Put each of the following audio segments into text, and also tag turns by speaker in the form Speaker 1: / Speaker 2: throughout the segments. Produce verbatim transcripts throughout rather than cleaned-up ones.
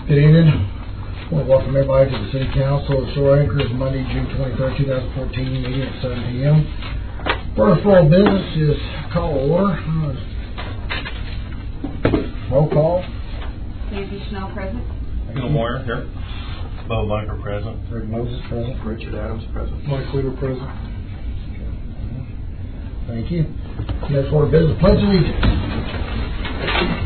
Speaker 1: Good evening. I want to welcome everybody to the City Council of Shore Acres, Monday, June twenty-third, two thousand fourteen, meeting at seven p m First order of business is call to order. Roll call.
Speaker 2: Nancy Schnell present.
Speaker 3: Bill Moyer here. Bo Bunker present.
Speaker 1: Greg Moses present.
Speaker 3: Richard Adams present.
Speaker 1: Mike Cleaver present. Thank you. Next order of business, pledge allegiance.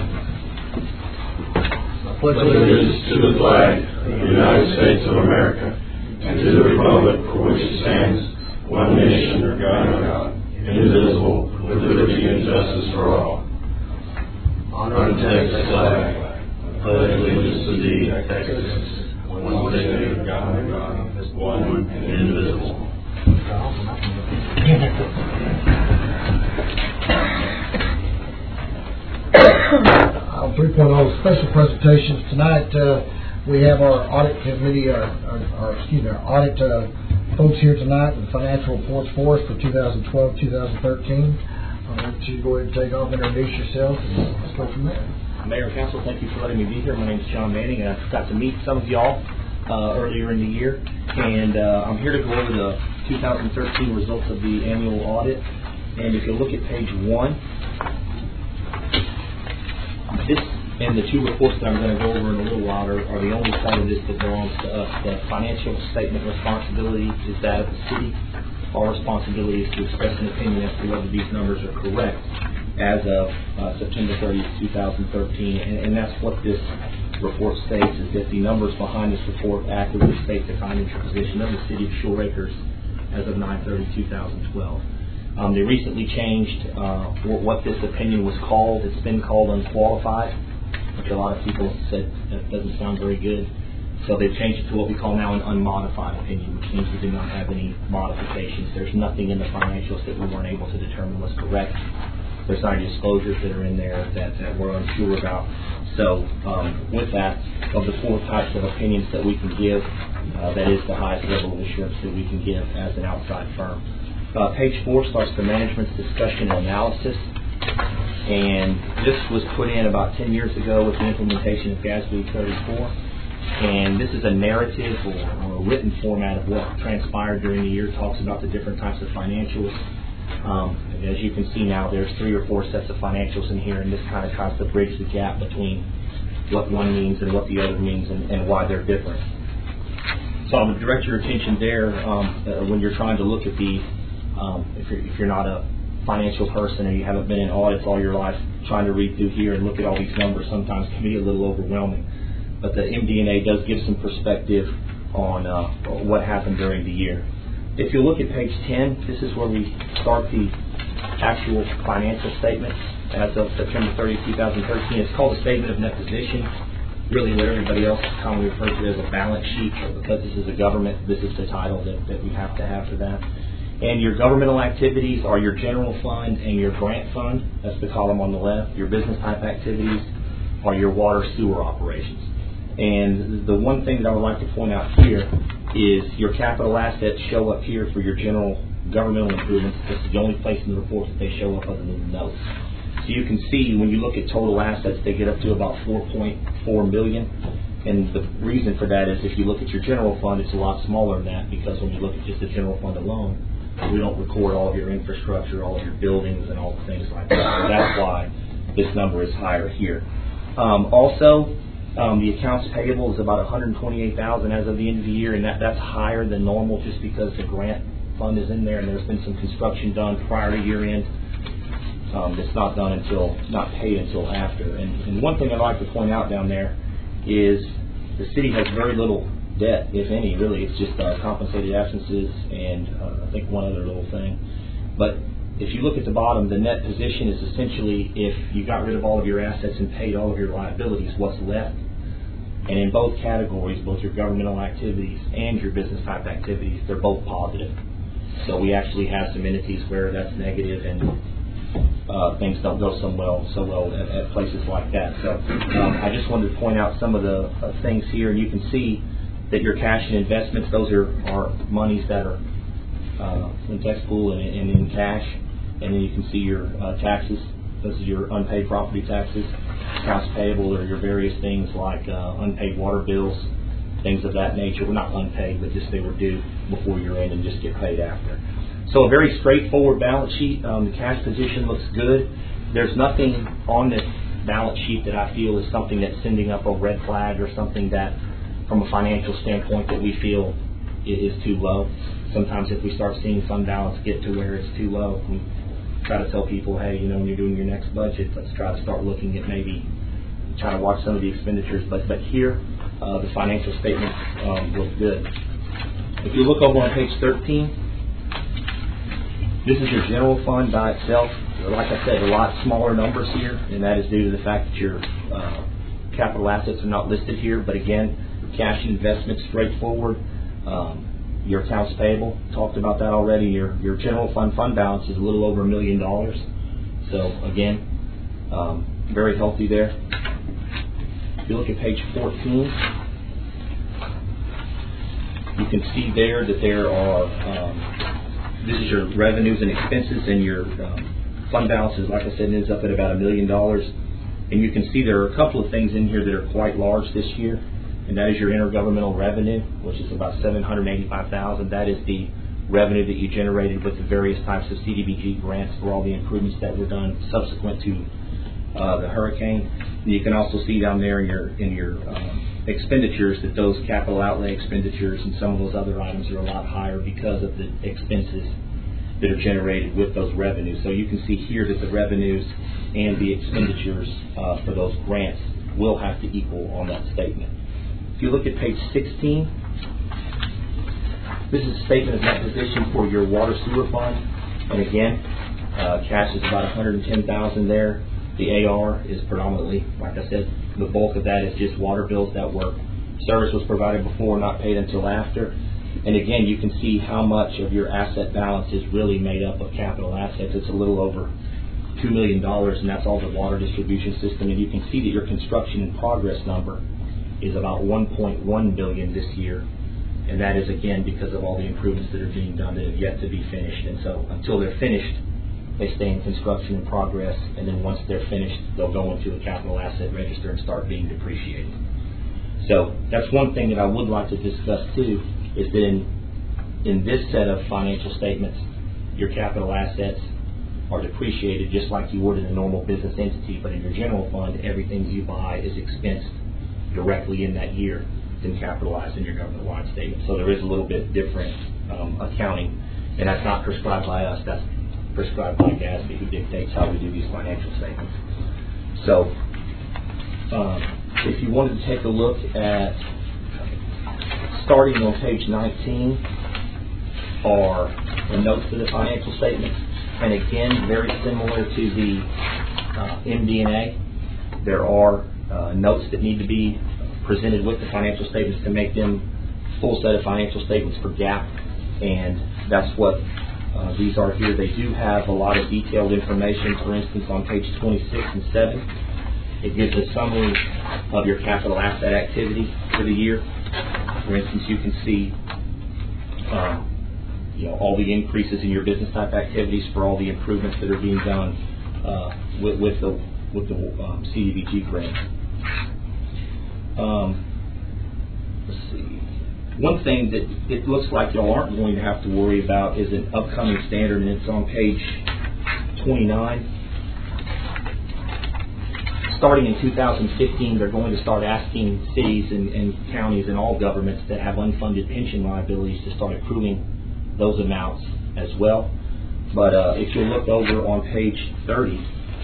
Speaker 4: Pledge allegiance to the flag of the United States of America and to the republic for which it stands, one nation under God, indivisible, with liberty and justice for all. Honor the Texas flag. Pledge allegiance to thee, Texas, one state of God, one and indivisible.
Speaker 1: Uh, three point oh special presentations tonight. Uh, we have our audit committee, our, our, our excuse me, our audit uh, folks here tonight with financial reports for us for two thousand twelve, two thousand thirteen. I'll let you go ahead and take off, introduce yourself, and let's go from there.
Speaker 5: Mayor and Council, thank you for letting me be here. My name is John Manning, and I got to meet some of y'all uh, earlier in the year, and uh, I'm here to go over the two thousand thirteen results of the annual audit. And if you look at page one, this and the two reports that I'm going to go over in a little while are, are the only part of this that belongs to us. The financial statement responsibility is that of the city. Our responsibility is to express an opinion as to whether these numbers are correct as of uh, September thirtieth, two thousand thirteen, and, and that's what this report states, is that the numbers behind this report accurately state the financial position of the city of Shore Acres as of nine thirty, two thousand twelve. Um, they recently changed uh, what this opinion was called. It's been called unqualified, which a lot of people said that doesn't sound very good. So they've changed it to what we call now an unmodified opinion, which means we do not have any modifications. There's nothing in the financials that we weren't able to determine was correct. There's not any disclosures that are in there that, that we're unsure about. So um, with that, of the four types of opinions that we can give, uh, that is the highest level of assurance that we can give as an outside firm. Uh, page four starts the management's discussion and analysis, and this was put in about ten years ago with the implementation of G A S B thirty-four, and this is a narrative or, or a written format of what transpired during the year. It talks about the different types of financials. Um, as you can see now, there's three or four sets of financials in here, and this kind of tries to bridge the gap between what one means and what the other means, and, and why they're different. So I would direct your attention there um, uh, when you're trying to look at the Um, if, you're, if you're not a financial person or you haven't been in audits all your life, trying to read through here and look at all these numbers sometimes can be a little overwhelming. But the M D and A does give some perspective on uh, what happened during the year. If you look at page ten, this is where we start the actual financial statement as of September thirtieth, two thousand thirteen. It's called a statement of net position. Really what everybody else commonly refers to as a balance sheet, but because this is a government, this is the title that, that we have to have for that. And your governmental activities are your general fund and your grant fund. That's the column on the left. Your business type activities are your water sewer operations. And the one thing that I would like to point out here is your capital assets show up here for your general governmental improvements. This is the only place in the report that they show up other than the notes. So you can see when you look at total assets, they get up to about four point four million dollars. And the reason for that is if you look at your general fund, it's a lot smaller than that, because when you look at just the general fund alone, we don't record all of your infrastructure, all of your buildings, and all the things like that. So that's why this number is higher here. Um, also, um, the accounts payable is about one hundred twenty-eight thousand dollars as of the end of the year, and that, that's higher than normal just because the grant fund is in there, and there's been some construction done prior to year end. Um, it's not done until, not paid until after. And, and one thing I'd like to point out down there is the city has very little debt, if any, really. It's just uh, compensated absences and uh, I think one other little thing. But if you look at the bottom, the net position is essentially if you got rid of all of your assets and paid all of your liabilities, what's left. And in both categories, both your governmental activities and your business type activities, they're both positive. So we actually have some entities where that's negative and uh, things don't go so well, so well at, at places like that. So um, I just wanted to point out some of the uh, things here, and you can see that your cash and investments, those are, are monies that are uh, in tax pool and, and in cash. And then you can see your uh, taxes. This is your unpaid property taxes. accounts payable or your various things like uh, unpaid water bills, things of that nature. Well, not unpaid, but just they were due before year end and just get paid after. So a very straightforward balance sheet. Um, the cash position looks good. There's nothing on this balance sheet that I feel is something that's sending up a red flag or something that, from a financial standpoint, that we feel is too low. Sometimes if we start seeing fund balance get to where it's too low, we try to tell people, hey, you know, when you're doing your next budget, let's try to start looking at maybe trying to watch some of the expenditures. But but here, uh, the financial statements um, look good. If you look over on page thirteen, this is your general fund by itself. Like I said, a lot smaller numbers here, and that is due to the fact that your uh, capital assets are not listed here. But again, cash and investments straightforward. Um, your accounts payable, talked about that already. Your your general fund fund balance is a little over a million dollars. So again, um, very healthy there. If you look at page fourteen, you can see there that there are, um, this is your revenues and expenses, and your um, fund balance is, like I said, is up at about a million dollars. And you can see there are a couple of things in here that are quite large this year. And that is your intergovernmental revenue, which is about seven hundred eighty-five thousand dollars. That is the revenue that you generated with the various types of C D B G grants for all the improvements that were done subsequent to uh, the hurricane. And you can also see down there in your in your um, expenditures that those capital outlay expenditures and some of those other items are a lot higher because of the expenses that are generated with those revenues. So you can see here that the revenues and the expenditures uh, for those grants will have to equal on that statement. If you look at page sixteen, this is a statement of net position for your water sewer fund. And again, uh, cash is about one hundred ten thousand dollars there. The A R is predominantly, like I said, the bulk of that is just water bills that were service was provided before, not paid until after. And again, you can see how much of your asset balance is really made up of capital assets. It's a little over two million dollars, and that's all the water distribution system. And you can see that your construction in progress number is about one point one billion dollars this year, and that is again because of all the improvements that are being done that have yet to be finished. And so until they're finished, they stay in construction in progress, and then once they're finished, they'll go into a capital asset register and start being depreciated. So that's one thing that I would like to discuss too, is that in, in this set of financial statements, your capital assets are depreciated just like you would in a normal business entity, but in your general fund, everything you buy is expensed directly in that year than capitalized in your government-wide statement. So there is a little bit different um, accounting, and that's not prescribed by us. That's prescribed by GASB, who dictates how we do these financial statements. So um, if you wanted to take a look at, starting on page nineteen, are the notes to the financial statements. And again, very similar to the uh, M D and A, there are uh, notes that need to be presented with the financial statements to make them full set of financial statements for GAAP, and that's what uh, these are here. They do have a lot of detailed information. For instance, on page twenty-six and seven, it gives a summary of your capital asset activity for the year. For instance, you can see um, you know, all the increases in your business type activities for all the improvements that are being done uh, with, with the with the um, C D B G grant. Um, let's see. One thing that it looks like y'all aren't going to have to worry about is an upcoming standard, and it's on page twenty-nine. Starting in two thousand fifteen, they're going to start asking cities and, and counties and all governments that have unfunded pension liabilities to start accruing those amounts as well. But uh, if you look over on page thirty,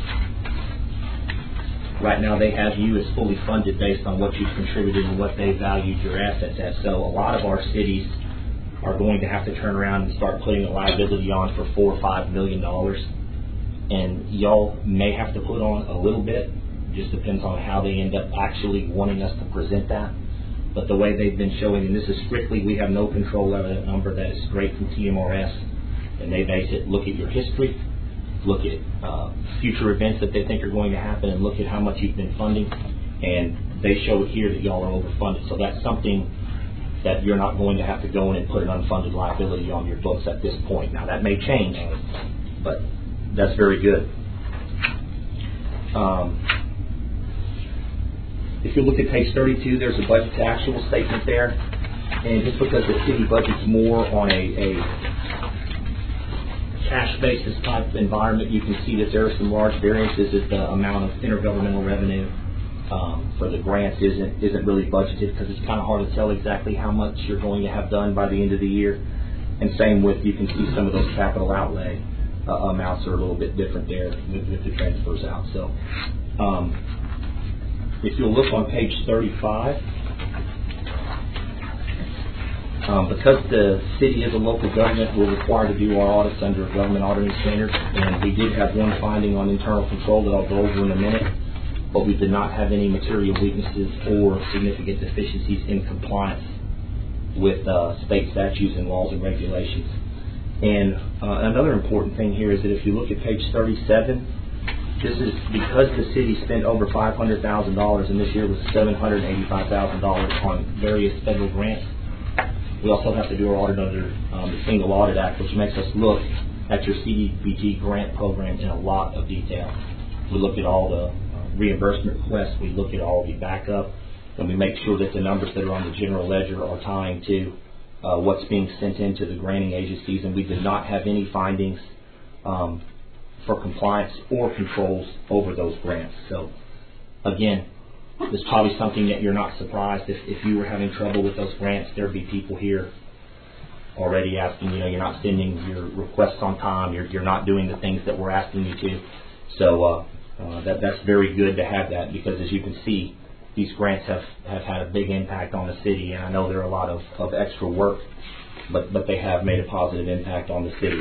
Speaker 5: right now they have you as fully funded based on what you've contributed and what they valued your assets at. So a lot of our cities are going to have to turn around and start putting a liability on for four or five million dollars. And y'all may have to put on a little bit. Just depends on how they end up actually wanting us to present that. But the way they've been showing, and this is strictly, we have no control over that number, that is straight from T M R S, and they base it, look at your history, look at uh, future events that they think are going to happen, and look at how much you've been funding, and they show it here that y'all are overfunded. So that's something that you're not going to have to go in and put an unfunded liability on your books at this point. Now that may change, but that's very good. Um, if you look at page thirty-two, there's a budget to actual statement there. And just because the city budgets more on a, a cash basis type environment, you can see that there are some large variances as the amount of intergovernmental revenue um, for the grants isn't isn't really budgeted, because it's kind of hard to tell exactly how much you're going to have done by the end of the year. And same with, you can see some of those capital outlay uh, amounts are a little bit different there with, with the transfers out. So um, if you'll look on page thirty-five, Um, because the city is a local government, we're required to do our audits under government auditing standards, and we did have one finding on internal control that I'll go over in a minute, but we did not have any material weaknesses or significant deficiencies in compliance with uh, state statutes and laws and regulations. And uh, another important thing here is that if you look at page thirty-seven, this is because the city spent over five hundred thousand dollars, and this year was seven hundred eighty-five thousand dollars on various federal grants. We also have to do our audit under um, the Single Audit Act, which makes us look at your C D B G grant program in a lot of detail. We look at all the uh, reimbursement requests, we look at all the backup, and we make sure that the numbers that are on the general ledger are tying to uh, what's being sent into the granting agencies, and we did not have any findings um, for compliance or controls over those grants. So, again, it's probably something that you're not surprised if, if you were having trouble with those grants. There'd be people here already asking, you know, you're not sending your requests on time, you're, you're not doing the things that we're asking you to. So uh, uh, that that's very good to have that, because as you can see, these grants have, have had a big impact on the city, and I know there are a lot of, of extra work, but, but they have made a positive impact on the city.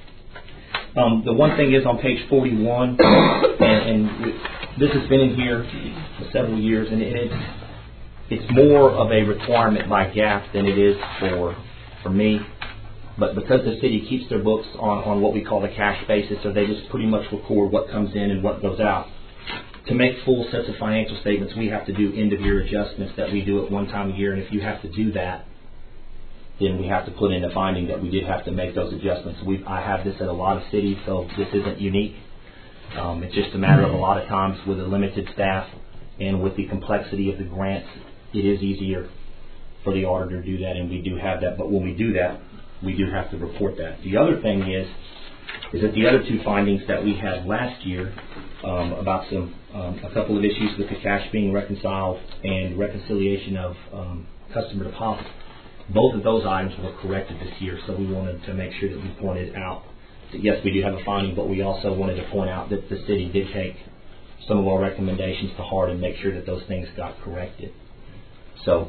Speaker 5: Um, the one thing is on page forty-one, and, and this has been in here for several years, and it, it's, it's more of a requirement by G A A P than it is for for me. But because the city keeps their books on, on what we call the cash basis, so they just pretty much record what comes in and what goes out. To make full sets of financial statements, we have to do end-of-year adjustments that we do at one time a year, and if you have to do that, then we have to put in a finding that we did have to make those adjustments. We've, I have this at a lot of cities, so this isn't unique. Um, it's just a matter of a lot of times with a limited staff and with the complexity of the grants, it is easier for the auditor to do that, and we do have that. But when we do that, we do have to report that. The other thing is, is that the other two findings that we had last year um, about some um, a couple of issues with the cash being reconciled and reconciliation of um, customer deposits, both of those items were corrected this year, so we wanted to make sure that we pointed out that yes, we do have a finding, but we also wanted to point out that the city did take some of our recommendations to heart and make sure that those things got corrected. So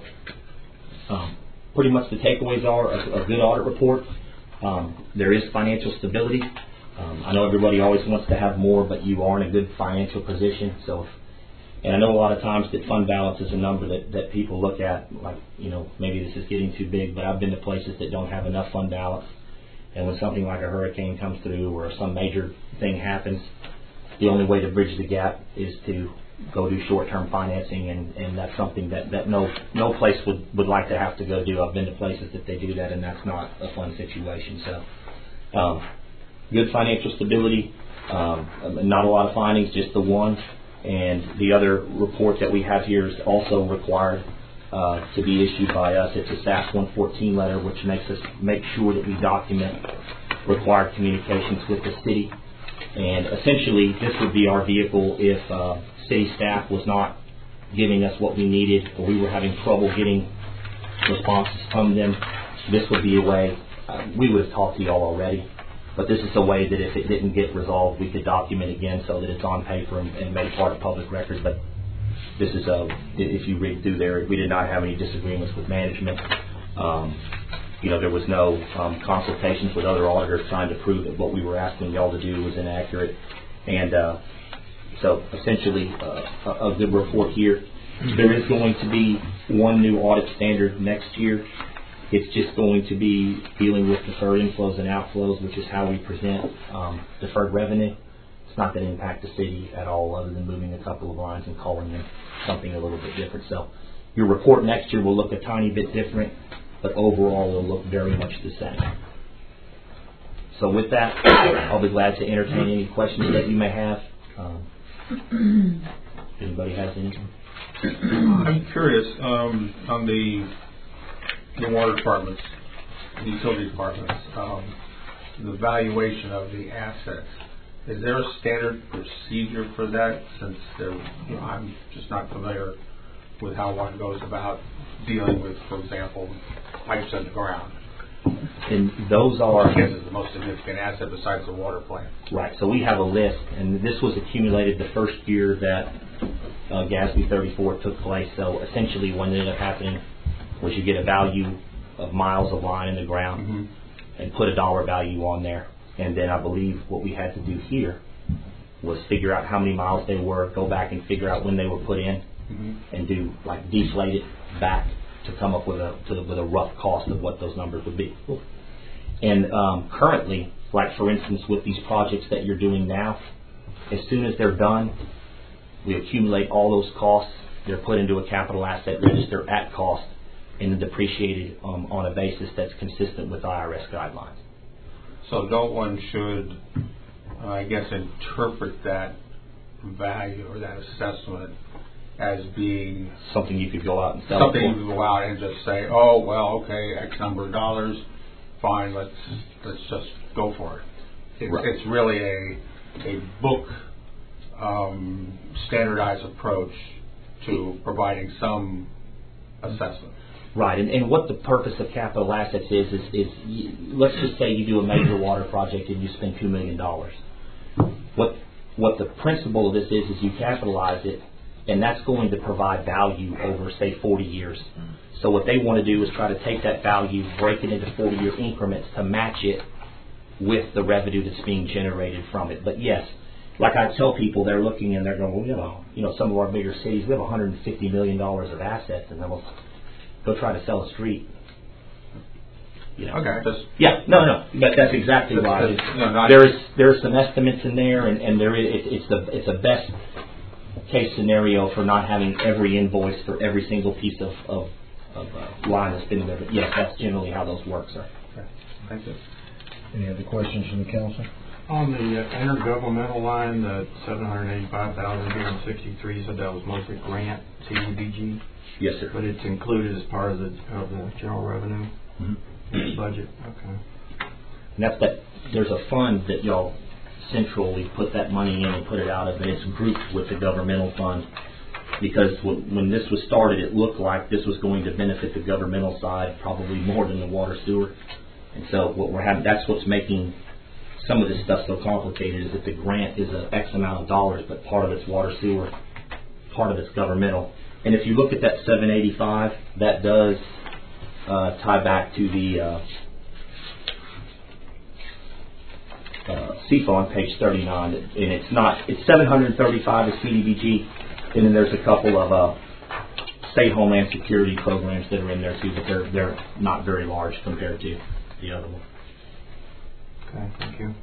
Speaker 5: um, pretty much the takeaways are a, a good audit report. Um, there is financial stability. Um, I know everybody always wants to have more, but you are in a good financial position. So if And I know a lot of times that fund balance is a number that, that people look at like, you know, maybe this is getting too big, but I've been to places that don't have enough fund balance. And when something like a hurricane comes through or some major thing happens, the only way to bridge the gap is to go do short-term financing, and, and that's something that, that no no place would, would like to have to go do. I've been to places that they do that, and that's not a fun situation. So um, good financial stability, um, not a lot of findings, just the one. And the other report that we have here is also required uh, to be issued by us. It's a S A S one fourteen letter, which makes us make sure that we document required communications with the city. And essentially, this would be our vehicle if uh, city staff was not giving us what we needed, or we were having trouble getting responses from them. This would be a way. Uh, we would have talked to you all already. But this is a way that if it didn't get resolved, we could document again so that it's on paper and, and made part of public record. But this is a, if you read through there, we did not have any disagreements with management. Um, you know, there was no um, consultations with other auditors trying to prove that what we were asking y'all to do was inaccurate. And uh, so essentially uh, a, a good report here. There is going to be one new audit standard next year. It's just going to be dealing with deferred inflows and outflows, which is how we present um, deferred revenue. It's not going to impact the city at all, other than moving a couple of lines and calling them something a little bit different. So your report next year will look a tiny bit different, but overall it will look very much the same. So with that, I'll be glad to entertain any questions that you may have. Um, if anybody has any.
Speaker 3: I'm curious, um, on the, the water departments, the utility departments, um, the valuation of the assets. Is there a standard procedure for that? Since there, you know, I'm just not familiar with how one goes about dealing with, for example, pipes in the ground.
Speaker 5: And those are,
Speaker 3: I guess is the most significant asset besides the water plant.
Speaker 5: right, so we have a list, and this was accumulated the first year that uh, GASB thirty-four took place. So essentially what ended up happening was you get a value of miles of line in the ground
Speaker 3: Mm-hmm.
Speaker 5: and put a dollar value on there. And then I believe what we had to do here was figure out how many miles they were, go back and figure out when they were put in,
Speaker 3: Mm-hmm.
Speaker 5: and do like deflate it back to come up with a to the, with a rough cost of what those numbers would be. And um, currently, like for instance with these projects that you're doing now, as soon as they're done, we accumulate all those costs. They're put into a capital asset register at cost and then depreciated um, on a basis that's consistent with I R S guidelines.
Speaker 3: So no one should, uh, I guess, interpret that value or that assessment as being
Speaker 5: Something you could go out and sell.
Speaker 3: something
Speaker 5: it
Speaker 3: you
Speaker 5: for.
Speaker 3: can go out and just say, oh, well, okay, X number of dollars, fine, let's let's just go for it. It's,
Speaker 5: Right.
Speaker 3: it's really a a book um, standardized approach to providing some assessment.
Speaker 5: Right, and, and what the purpose of capital assets is, is, is you, let's just say you do a major water project and you spend two million dollars. What, what the principle of this is, is you capitalize it, and that's going to provide value over, say, forty years. So what they want to do is try to take that value, break it into forty-year increments to match it with the revenue that's being generated from it. But yes, like I tell people, they're looking and they're going, well, you know, you know, some of our bigger cities, we have one hundred fifty million dollars of assets, and then we'll go try to sell a street. You know.
Speaker 3: Okay. Just,
Speaker 5: Yeah, no, no, but that's exactly
Speaker 3: That's-
Speaker 5: why.
Speaker 3: that's- no, not-
Speaker 5: There's there's some estimates in there, and, and there is it, it's the it's a best case scenario for not having every invoice for every single piece of of, of uh, line that's been there. But yes, that's generally how those work, sir.
Speaker 3: okay. Thank you.
Speaker 1: Any other questions from the council?
Speaker 6: On the uh, intergovernmental line, the seven hundred eighty-five thousand two hundred sixty-three, you said that was mostly grant, C D B G,
Speaker 5: Yes, sir.
Speaker 6: but it's included as part of the of the general revenue
Speaker 5: Mhm.
Speaker 6: budget. Okay.
Speaker 5: And that's that. There's a fund that y'all centrally put that money in and put it out of, and it's grouped with the governmental fund. Because w- when this was started, it looked like this was going to benefit the governmental side probably more than the water sewer. And so what we're having, that's what's making some of this stuff so complicated, is that the grant is a X amount of dollars, but part of it's water sewer, part of it's governmental. And if you look at that seven eighty-five, that does uh, tie back to the uh, uh, C F O on page thirty-nine, and it's not, it's seven hundred thirty-five is C D B G, and then there's a couple of uh, state homeland security programs that are in there too, but they're they're not very large compared to the other one.
Speaker 6: Okay, thank you.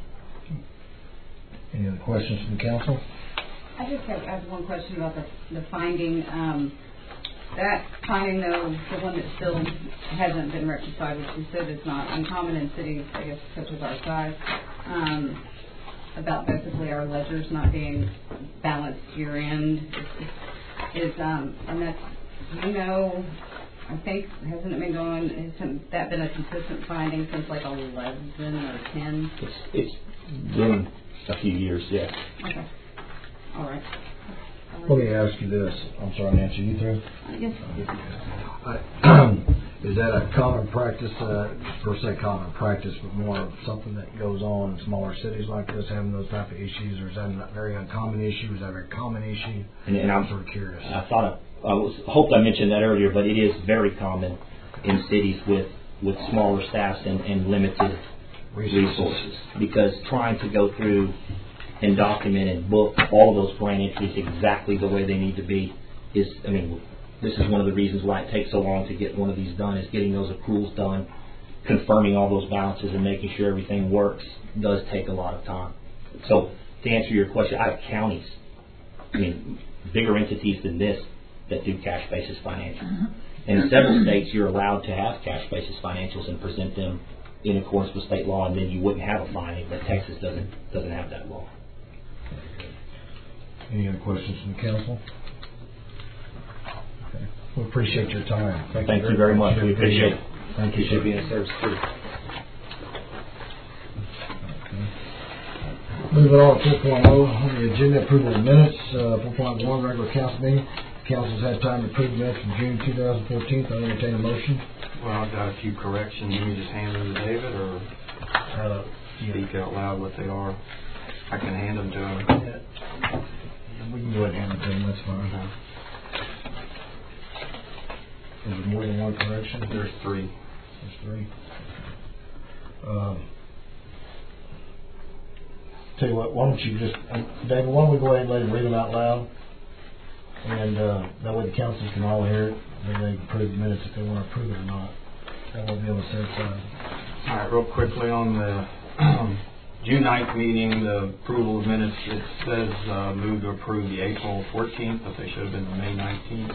Speaker 1: Any other questions from the council?
Speaker 2: I just have, I have one question about the, the finding. Um, that finding, though, the one that still hasn't been rectified, which you said is not uncommon in cities, I guess, such as our size, um, about basically our ledgers not being balanced year end, is, is um, and that's, you know, I think, hasn't it been going, hasn't that been a consistent finding since like eleven or ten?
Speaker 5: It's it's been a few years, yeah.
Speaker 2: Okay. All right.
Speaker 1: Let me ask you this. I'm sorry, Nancy, you through?
Speaker 2: Uh, yes.
Speaker 1: Uh, Is that a common practice, uh, per se common practice, but more of something that goes on in smaller cities like this, having those type of issues, or is that a very uncommon issue? Is that a very common issue?
Speaker 5: And, and I'm
Speaker 1: sort of curious.
Speaker 5: I thought I, I was hoped I mentioned that earlier, but it is very common in cities with, with smaller staffs and, and limited resources, because trying to go through and document and book all of those grant entries exactly the way they need to be is, I mean, this is one of the reasons why it takes so long to get one of these done, is getting those accruals done, confirming all those balances and making sure everything works does take a lot of time. So to answer your question, I have counties, I mean, bigger entities than this that do cash basis financials. Mm-hmm. And in several states, you're allowed to have cash basis financials and present them in accordance with state law, and then you wouldn't have a finding, but Texas doesn't doesn't have that law.
Speaker 1: Any other questions from the council? We appreciate your time. Thank,
Speaker 5: Thank you very much. We appreciate it.
Speaker 1: Thank you.
Speaker 5: You should be in service too.
Speaker 1: Moving on to four point oh, on the agenda, approval of minutes, uh, four point one, regular council meeting. Council's had time to approve minutes from June two thousand fourteen. I entertain a motion.
Speaker 6: Well, I've got a few corrections. You can just hand them to David or
Speaker 1: Uh,
Speaker 6: speak out loud what they are. I can hand them to him.
Speaker 1: yeah. We can go ahead and hand it to him, that's fine.
Speaker 6: Okay.
Speaker 1: Is there more than one correction?
Speaker 6: There's three.
Speaker 1: There's three. Um, tell you what, why don't you just, uh, David, why don't we go ahead and let him read them out loud? And uh, that way the council can all hear it. Then they can approve the minutes if they want to approve it or not. That will be on the same side.
Speaker 6: All right, real quickly on the June ninth meeting, the approval of minutes, it says uh, move to approve the April fourteenth, but they should have been the May nineteenth.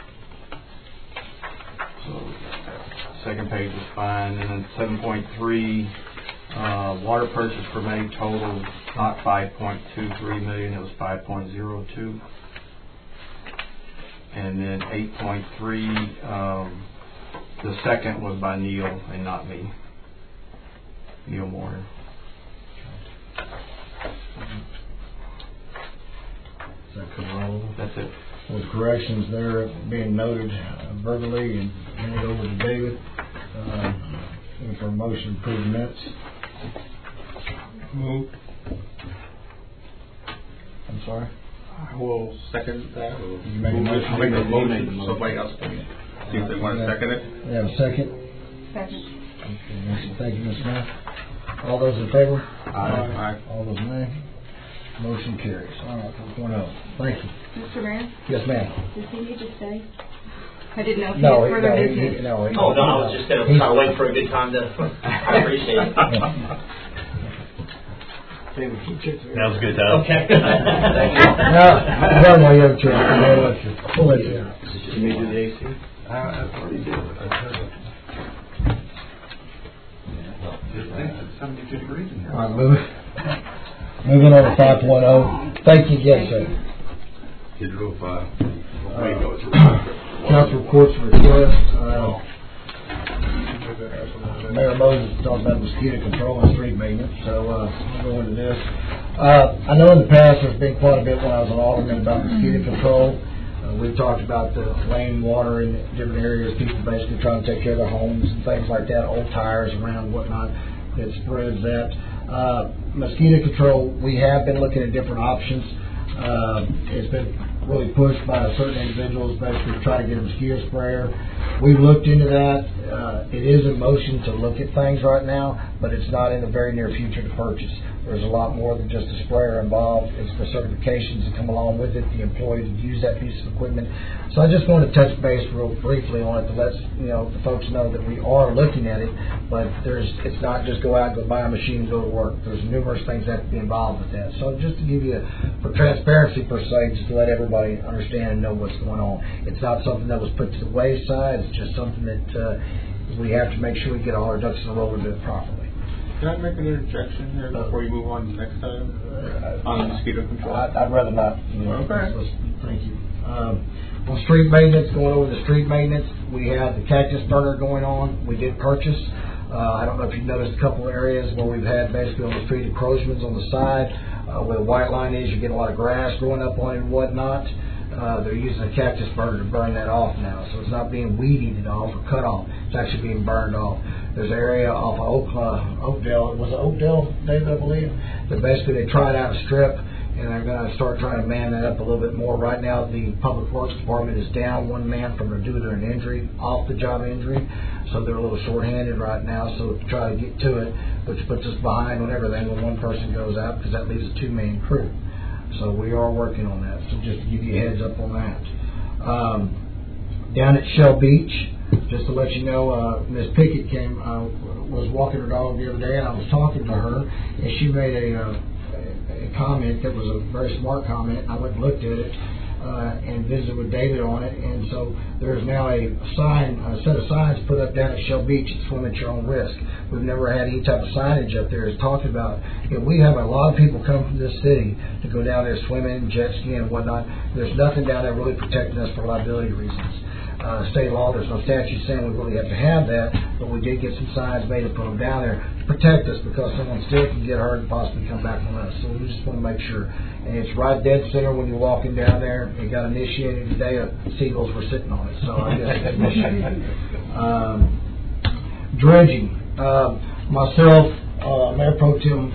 Speaker 6: So second page is fine. And then seven point three, uh, water purchase for May total not five point two three million, it was five point zero two. And then eight point three, um, the second was by Neil and not me. Neil Moore.
Speaker 1: Is that cover all of them?
Speaker 6: That's it.
Speaker 1: With corrections there being noted uh, verbally and handed over to David. Uh, looking for a motion to approve the minutes.
Speaker 3: Move.
Speaker 1: I'm sorry.
Speaker 3: I will second that. Or
Speaker 1: You make a motion.
Speaker 3: I'll make a
Speaker 6: You made
Speaker 3: motion.
Speaker 6: the motion.
Speaker 3: Somebody else can see if they want to second it.
Speaker 1: We have a second.
Speaker 2: Second.
Speaker 1: Okay, Miss- thank you, Miz Smith. All those in favor?
Speaker 3: Aye.
Speaker 1: All those nay? Motion carries. All right, four point oh. Thank you.
Speaker 2: Mister Mayor,
Speaker 1: Yes, ma'am.
Speaker 2: does he need to stay? I didn't know if he
Speaker 1: No,
Speaker 2: had
Speaker 1: he-
Speaker 2: further
Speaker 1: no, he-
Speaker 2: business.
Speaker 1: he- no. he-
Speaker 5: Oh, no, I was just going to try to wait for a good time to, I appreciate it.
Speaker 6: That was good,
Speaker 5: Okay.
Speaker 1: No, no, no, you have a chance. We'll let you. We'll let you.
Speaker 6: Did you do the A C?
Speaker 3: I already did. I said it. Just think that somebody could read in here.
Speaker 1: All right, moving, moving on to five point oh. Thank you again, sir.
Speaker 3: Digital file.
Speaker 1: Council reports request. Uh, Mayor Moses talked about mosquito control and street maintenance, so uh, I'll go into this. Uh, I know in the past there's been quite a bit when I was an alderman about mosquito control. Uh, we've talked about the lane water in different areas, people basically trying to take care of their homes and things like that, old tires around and whatnot that spreads that. Uh, mosquito control, we have been looking at different options. Uh, it's been really pushed by certain individuals basically to try to get a mosquito sprayer. We've looked into that. Uh, it is in motion to look at things right now, but it's not in the very near future to purchase. There's a lot more than just a sprayer involved. It's the certifications that come along with it, the employees that use that piece of equipment. So I just want to touch base real briefly on it to let you know the folks know that we are looking at it, but there's it's not just go out and go buy a machine and go to work. There's numerous things that have to be involved with that. So just to give you, for transparency per se, just to let everybody understand and know what's going on. It's not something that was put to the wayside. It's just something that uh, we have to make sure we get all our ducks in a row and do it properly.
Speaker 3: Can I make an interjection here before you move on to the next item on mosquito control?
Speaker 1: I'd, I'd rather not. You know,
Speaker 3: Okay.
Speaker 1: let's- Thank you. Um, on street maintenance, going over the street maintenance, we have the cactus burner going on. We did purchase. Uh, I don't know if you've noticed a couple of areas where we've had basically on the street encroachments on the side. Uh, where the white line is, you get a lot of grass growing up on it and whatnot. Uh, they're using a cactus burner to burn that off now. So it's not being weed eated off or cut off. It's actually being burned off. There's an area off of Oak, uh, Oakdale, was it Oakdale, David, I believe? That basically they tried out a strip, and they're going to start trying to man that up a little bit more. Right now, the Public Works Department is down one man from due to an injury, off the job injury. So they're a little short-handed right now. So to try to get to it, which puts us behind on everything when one person goes out, because that leaves a two-man crew. So we are working on that. So just to give you a heads up on that. Um, down at Shell Beach, just to let you know, uh, Miss Pickett came, uh, was walking her dog the other day, and I was talking to her, and she made a, uh, a comment that was a very smart comment, and I went and looked at it. Uh, and visited with David on it, and so there's now a sign, a set of signs put up down at Shell Beach, swim at your own risk. We've never had any type of signage up there. It's talking about, you know, we have a lot of people come from this city to go down there swimming, jet skiing and whatnot. There's nothing down there really protecting us for liability reasons. uh, state law. There's no statute saying we really have to have that, but we did get some signs made and put them down there to protect us because someone still can get hurt and possibly come back on us. So we just want to make sure. And it's right dead center when you're walking down there. It got initiated today. Uh, seagulls were sitting on it, so I guess it's initiated. Um, dredging. Uh, myself, uh, Mayor Pro Tem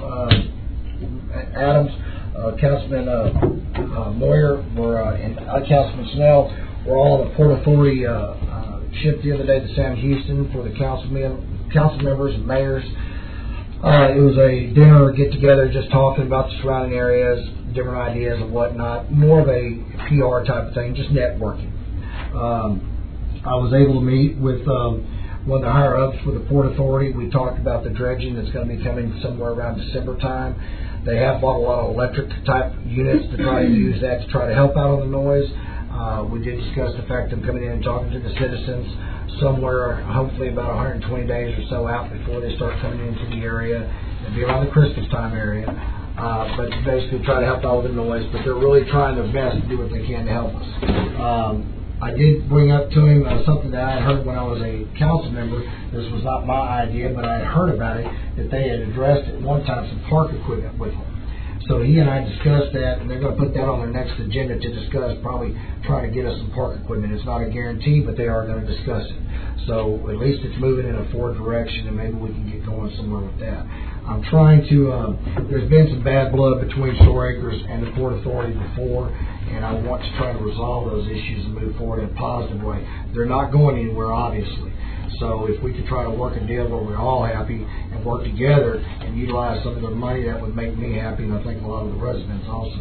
Speaker 1: uh, Adams, uh, Councilman uh, uh, Moyer, were, uh, and uh, Councilman Snell were all on the Port Authority uh, uh, ship the other day to Sam Houston for the councilmen, council members and mayors. Uh, it was a dinner get together, just talking about the surrounding areas, different ideas and whatnot. More of a P R type of thing, just networking. Um, I was able to meet with um, one of the higher ups with the Port Authority. We talked about the dredging that's going to be coming somewhere around December time. They have bought a lot of electric type units to try to use that to try to help out on the noise. Uh, we did discuss the fact of coming in and talking to the citizens somewhere, hopefully about one hundred twenty days or so out before they start coming into the area. It'll be around the Christmas time area. Uh, but basically try to help out with the noise. But they're really trying their best to do what they can to help us. Um, I did bring up to him uh, something that I had heard when I was a council member. This was not my idea, but I had heard about it, that they had addressed at one time some park equipment with them. So he and I discussed that, and they're going to put that on their next agenda to discuss, probably trying to get us some park equipment. It's not a guarantee, but they are going to discuss it. So at least it's moving in a forward direction, and maybe we can get going somewhere with that. I'm trying to, um, there's been some bad blood between Shore Acres and the Port Authority before, and I want to try to resolve those issues and move forward in a positive way. They're not going anywhere, obviously. So if we could try to work a deal where we're all happy and work together and utilize some of the money, that would make me happy, and I think a lot of the residents also.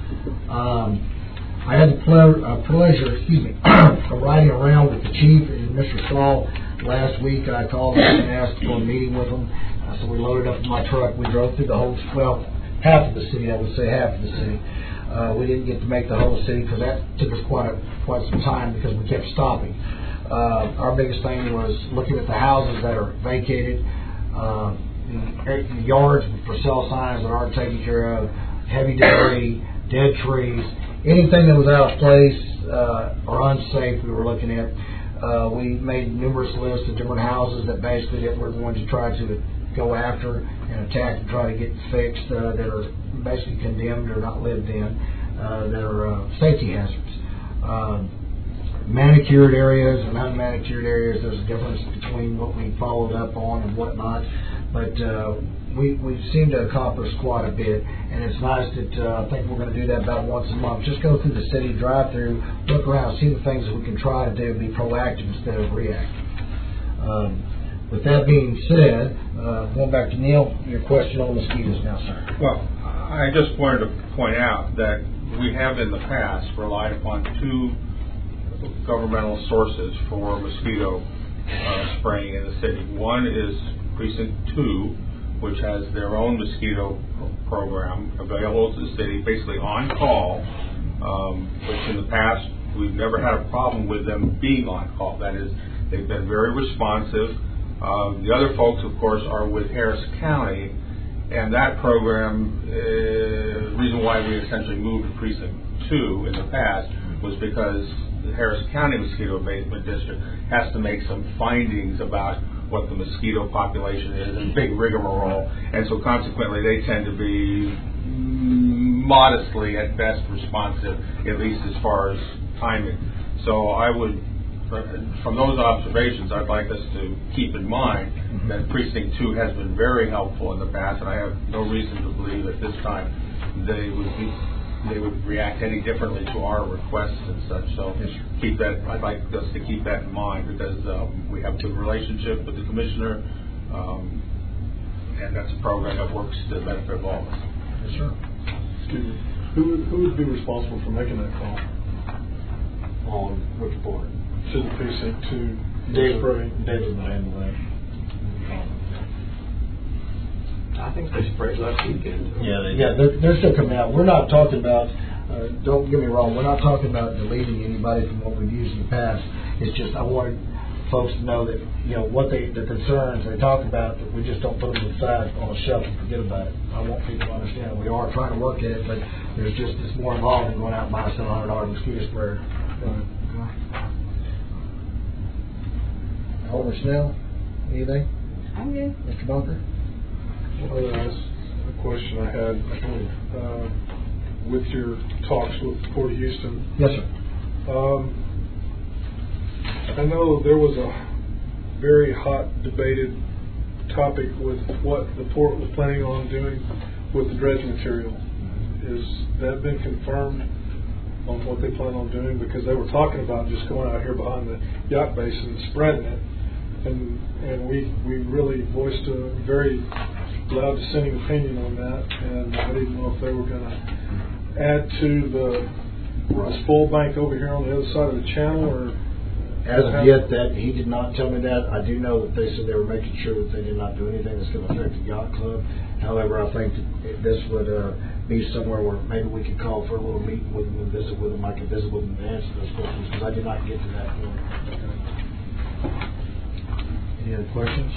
Speaker 1: Um, I had the ple- uh, pleasure, excuse me, of riding around with the chief and Mister Saul last week. I called him and asked for a meeting with him. Uh, so we loaded up in my truck. We drove through the whole, well, half of the city, I would say half of the city. Uh, we didn't get to make the whole city because that took us quite a, quite some time because we kept stopping. Uh, our biggest thing was looking at the houses that are vacated, uh, the, the yards for sale signs that aren't taken care of, heavy debris, dead trees, anything that was out of place uh, or unsafe we were looking at. Uh, we made numerous lists of different houses that basically that we're going to try to go after and attack and try to get fixed uh, that are basically condemned or not lived in, uh, that are uh, safety hazards. Um, manicured areas and unmanicured areas, there's a difference between what we followed up on and whatnot, but uh, we, we seem to accomplish quite a bit, and it's nice that uh, I think we're going to do that about once a month. Just go through the city, drive through, look around, see the things that we can try to do, be proactive instead of reactive. Um, with that being said, uh, going back to Neil, your question on mosquitoes now, sir.
Speaker 3: Well, I just wanted to point out that we have in the past relied upon two governmental sources for mosquito uh, spraying in the city. One is Precinct two, which has their own mosquito program available to the city, basically on call, um, which in the past we've never had a problem with them being on call. That is, they've been very responsive. Uh, the other folks, of course, are with Harris County, and that program, uh, the reason why we essentially moved to Precinct two in the past was because the Harris County Mosquito Abatement District has to make some findings about what the mosquito population is, and big rigmarole, and so consequently they tend to be modestly at best responsive, at least as far as timing. So I would, from those observations, I'd like us to keep in mind that Precinct two has been very helpful in the past, and I have no reason to believe at this time they would be they would react any differently to our requests and such. So keep that. I'd like us to keep that in mind because um, we have a good relationship with the commissioner, um, and that's a program that works to the benefit of all of us.
Speaker 1: Yes, sir.
Speaker 7: Excuse me. Who would, who would be responsible for making that call on which board? To the precinct two.
Speaker 1: David, David will handle that.
Speaker 6: I think they sprayed last weekend.
Speaker 1: Yeah, they yeah, they're, they're still coming out. We're not talking about. Uh, don't get me wrong. We're not talking about deleting anybody from what we've used in the past. It's just I wanted folks to know that you know what they the concerns they talk about. That we just don't put them aside on a shelf and forget about it. I want people to understand that we are trying to work at it, but there's just it's more involved than going out and buying a seven hundred dollar mosquito sprayer. Alderman Snell, anything?
Speaker 2: I'm good.
Speaker 1: Mister Bunker?
Speaker 7: Well, that's a question I had, uh, with your talks with Port of Houston.
Speaker 1: Yes, sir.
Speaker 7: Um, I know there was a very hot debated topic with what the port was planning on doing with the dredge material. Has that been confirmed on what they plan on doing? Because they were talking about just going out here behind the yacht basin and spreading it. And and we, we really voiced a very loud dissenting opinion on that. And I didn't know if they were going to add to the, the spoil bank over here on the other side of the channel, or
Speaker 1: As of yet, that he did not tell me that. I do know that they said they were making sure that they did not do anything that's going to affect the yacht club. However, I think that this would uh, be somewhere where maybe we could call for a little meeting with them and visit with them. I could visit with them and answer those questions because I did not get to that point. Any other questions?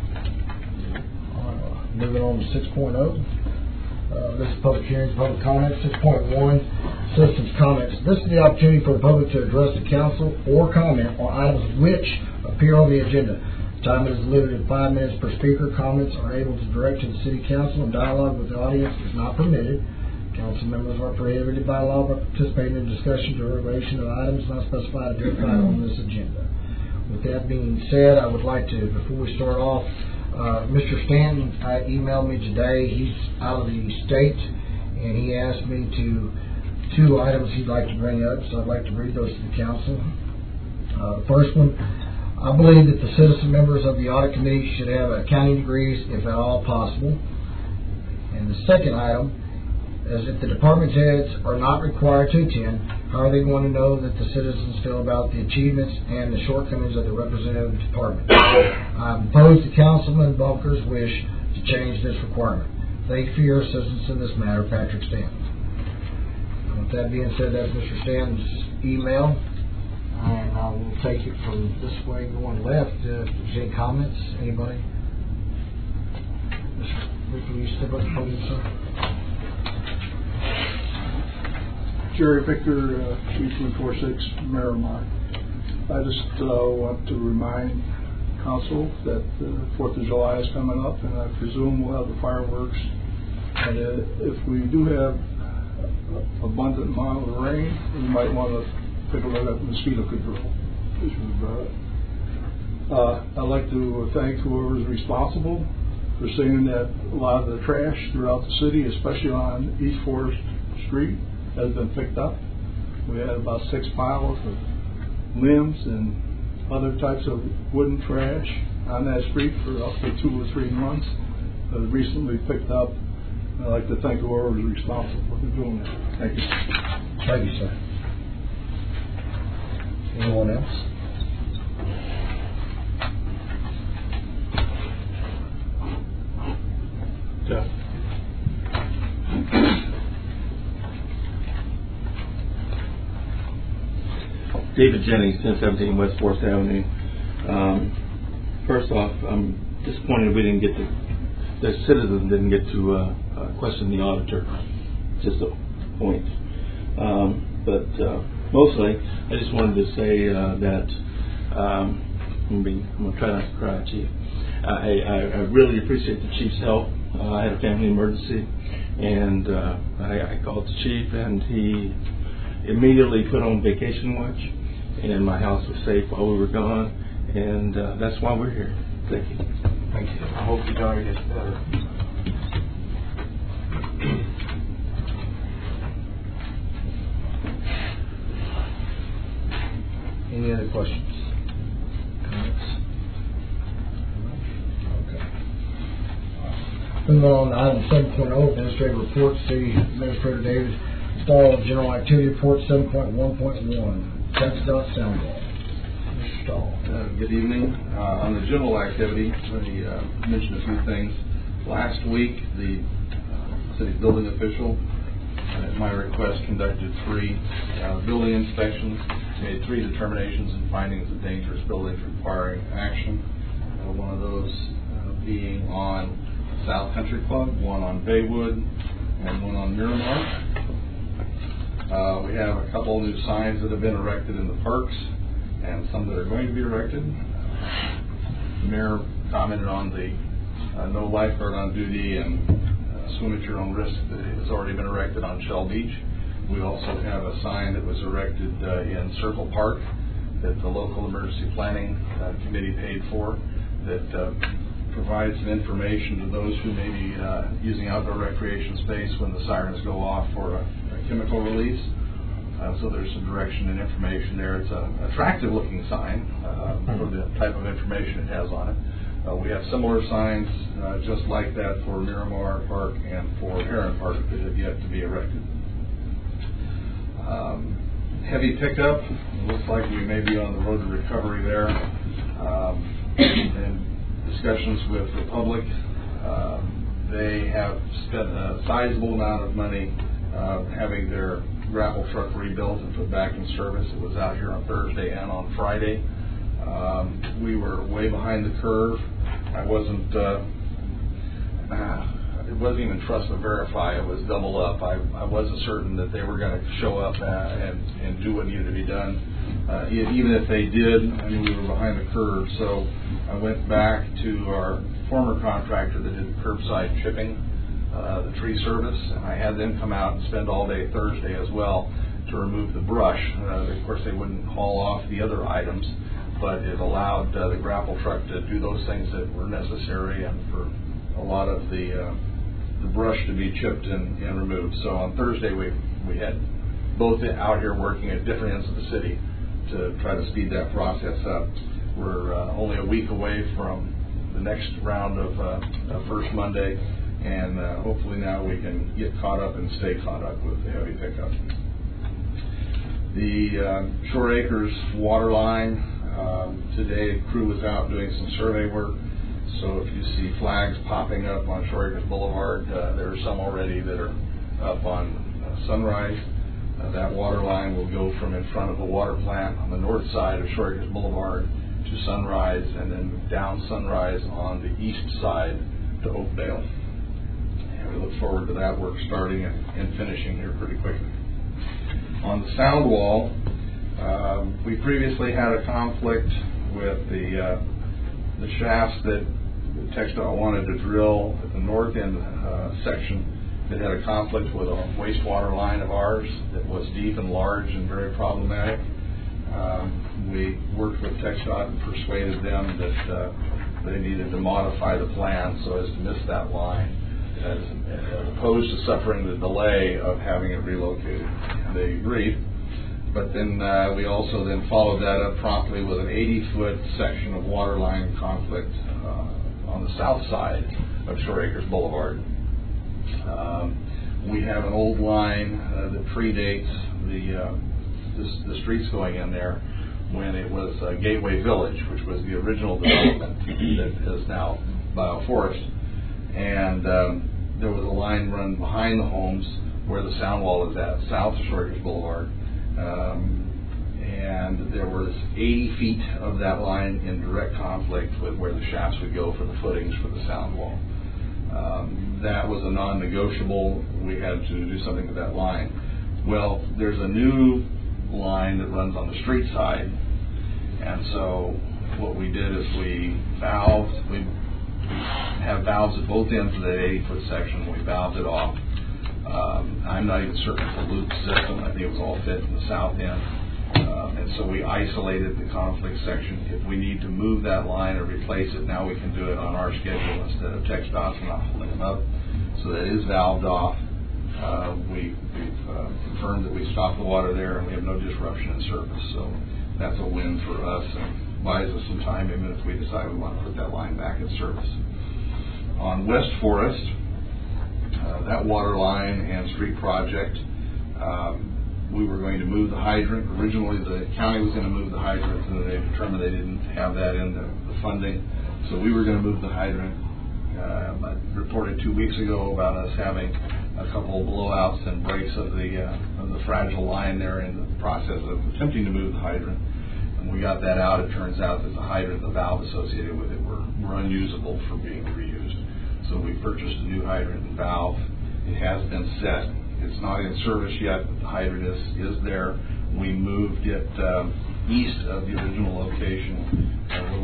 Speaker 1: Uh, moving on to six point oh. Uh, this is public hearings, public comments. six point one, citizens' comments. This is the opportunity for the public to address the council or comment on items which appear on the agenda. Time is limited to five minutes per speaker. Comments are able to direct to the city council, and dialogue with the audience is not permitted. Council members are prohibited by law from participating in discussion or deliberation of items not specified or identified on this agenda. With that being said, I would like to, before we start off, Uh, Mister Stanton uh, emailed me today. He's out of the state, and he asked me to two items he'd like to bring up, so I'd like to read those to the council. Uh, the first one, I believe that the citizen members of the audit committee should have accounting degrees, if at all possible. And the second item is if the department heads are not required to attend, how are they going to know that the citizens feel about the achievements and the shortcomings of the representative department? I oppose the Councilman Bunker's wish to change this requirement. Thank you for your assistance in this matter, Patrick Stanton. And with that being said, that's Mister Stanton's email, and I will take it from this way going left. Uh, if there's any comments, anybody? Mister Rick, will you step up and podium, sir?
Speaker 8: Jerry Victor, uh, three two four six Miramar. I just uh, want to remind Council that the uh, fourth of July is coming up, and I presume we'll have the fireworks. And uh, if we do have abundant amount of rain, we might want to take a look at mosquito control issues about it. Uh, I'd like to thank whoever's responsible for saying that a lot of the trash throughout the city, especially on East Forest Street, has been picked up. We had about six piles of limbs and other types of wooden trash on that street for up to two or three months. Uh, recently picked up. I'd like to thank whoever was responsible for doing that. Thank you.
Speaker 1: Thank you, sir. Anyone else?
Speaker 8: Jeff.
Speaker 9: David Jennings, ten seventeen West fourth Avenue. Um, first off, I'm disappointed we didn't get to, the citizens didn't get to uh, uh, question the auditor. Just a point. Um, but uh, mostly, I just wanted to say uh, that um, I'm going to try not to cry, Chief. I, I, I really appreciate the Chief's help. Uh, I had a family emergency, and uh, I, I called the Chief, and he immediately put on vacation watch, and my house was safe while we were gone, and uh, that's why we're here. Thank you.
Speaker 6: Thank you. I hope your daughter gets better.
Speaker 1: Any other questions? Comments? Okay. Moving on to item seven point oh, Administrative Report, City Administrator David Stahl, General Activity Report seven point one point one. Text dot sound ball. Mister Stahl.
Speaker 10: Uh, good evening. Uh, on the general activity, let me uh, mention a few things. Last week, the uh, city building official, uh, at my request, conducted three uh, building inspections, made three determinations and findings of dangerous buildings requiring action. Uh, one of those uh, being on South Country Club, one on Baywood, and one on Miramar. Uh, we have a couple new signs that have been erected in the parks, and some that are going to be erected. the mayor commented on the uh, no lifeguard on duty and uh, swim at your own risk that has already been erected on Shell Beach. We also have a sign that was erected uh, in Circle Park that the local emergency planning uh, committee paid for, that uh, provides some information to those who may be uh, using outdoor recreation space when the sirens go off for a, a chemical release. Uh, so there's some direction and information there. It's an attractive looking sign uh, for the type of information it has on it. Uh, we have similar signs uh, just like that for Miramar Park and for Heron Park that have yet to be erected. Um, heavy pickup, it looks like we may be on the road to recovery there. Um, and discussions with Republic, uh, they have spent a sizable amount of money uh, having their grapple truck rebuilt and put back in service. It was out here on Thursday and on Friday. Um, we were way behind the curve. I wasn't, uh, uh, it wasn't even trust and verify. It was double up. I, I wasn't certain that they were going to show up uh, and, and do what needed to be done. Uh, even if they did, I knew we were behind the curve. So I went back to our former contractor that did curbside chipping, uh, the tree service, and I had them come out and spend all day Thursday as well to remove the brush. Uh, of course, they wouldn't haul off the other items, but it allowed uh, the grapple truck to do those things that were necessary and for a lot of the uh, the brush to be chipped and, and removed. So on Thursday we we had both out here working at different ends of the city to try to speed that process up. We're uh, only a week away from the next round of uh, uh, First Monday, and uh, hopefully now we can get caught up and stay caught up with the heavy pickup. The uh, Shore Acres water line, um, today crew was out doing some survey work. So if you see flags popping up on Shore Acres Boulevard, uh, there are some already that are up on uh, Sunrise. Uh, that water line will go from in front of the water plant on the north side of Shore Acres Boulevard to Sunrise, and then down Sunrise on the east side to Oakdale. And we look forward to that work starting and, and finishing here pretty quickly. On the sound wall, um, we previously had a conflict with the uh, the shafts that TxDOT wanted to drill at the north end uh, section. That had a conflict with a wastewater line of ours that was deep and large and very problematic. Um, we worked with TxDOT and persuaded them that uh, they needed to modify the plan so as to miss that line, as, as opposed to suffering the delay of having it relocated. And they agreed. But then uh, we also then followed that up promptly with an eighty foot section of water line conflict uh, on the south side of Shore Acres Boulevard. Um, we have an old line uh, that predates the, uh, the the streets going in there when it was uh, Gateway Village, which was the original development that is now Bioforest. And um, there was a line run behind the homes where the sound wall is at, south of Shore Acres Boulevard. Um, and there was eighty feet of that line in direct conflict with where the shafts would go for the footings for the sound wall. Um, that was a non-negotiable. We had to do something with that line. Well, there's a new line that runs on the street side, and so what we did is we valved, we, we have valves at both ends of the eighty foot section. We valved it off. Um, I'm not even certain it's a loop system. I think it was all fit in the south end. Um, and so we isolated the conflict section. If we need to move that line or replace it, now we can do it on our schedule instead of TxDOT not holding them up. So that is valved off. Uh, we, we've uh, confirmed that we stopped the water there and we have no disruption in service. So that's a win for us and buys us some time even if we decide we want to put that line back in service. On West Forest, Uh, that water line and street project, um, we were going to move the hydrant. Originally, the county was going to move the hydrant, and they determined they didn't have that in the, the funding, so we were going to move the hydrant. Uh, I reported two weeks ago about us having a couple of blowouts and breaks of the uh, of the fragile line there in the process of attempting to move the hydrant. And we got that out. It turns out that the hydrant and the valve associated with it were, were unusable for being reused. So we purchased a new hydrant and valve. It has been set. It's not in service yet, but the hydrant is, is there. We moved it um, east of the original location. Uh, we'll be able to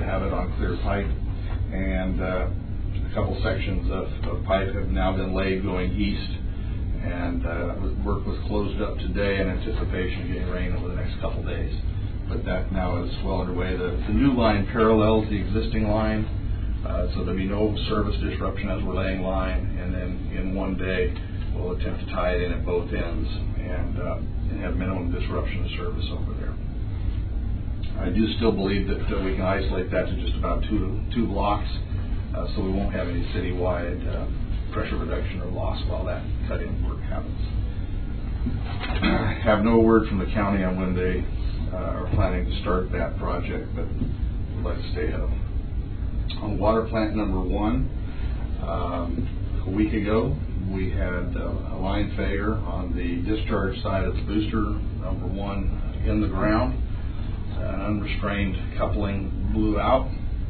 Speaker 10: have it on clear pipe, and uh, a couple sections of, of pipe have now been laid going east, and uh, work was closed up today in anticipation of getting rain over the next couple days. But that now is well underway. The, the new line parallels the existing line, uh, so there'll be no service disruption as we're laying line, and then in one day we'll attempt to tie it in at both ends and, uh, and have minimum disruption of service over there. I do still believe that uh, we can isolate that to just about two two blocks, uh, so we won't have any citywide uh, pressure reduction or loss while that cut-in work happens. I have no word from the county on when they uh, are planning to start that project, but we'd like to stay ahead of them. On water plant number one, um, a week ago, we had uh, a line failure on the discharge side of the booster, number one, in the ground. An unrestrained coupling blew out.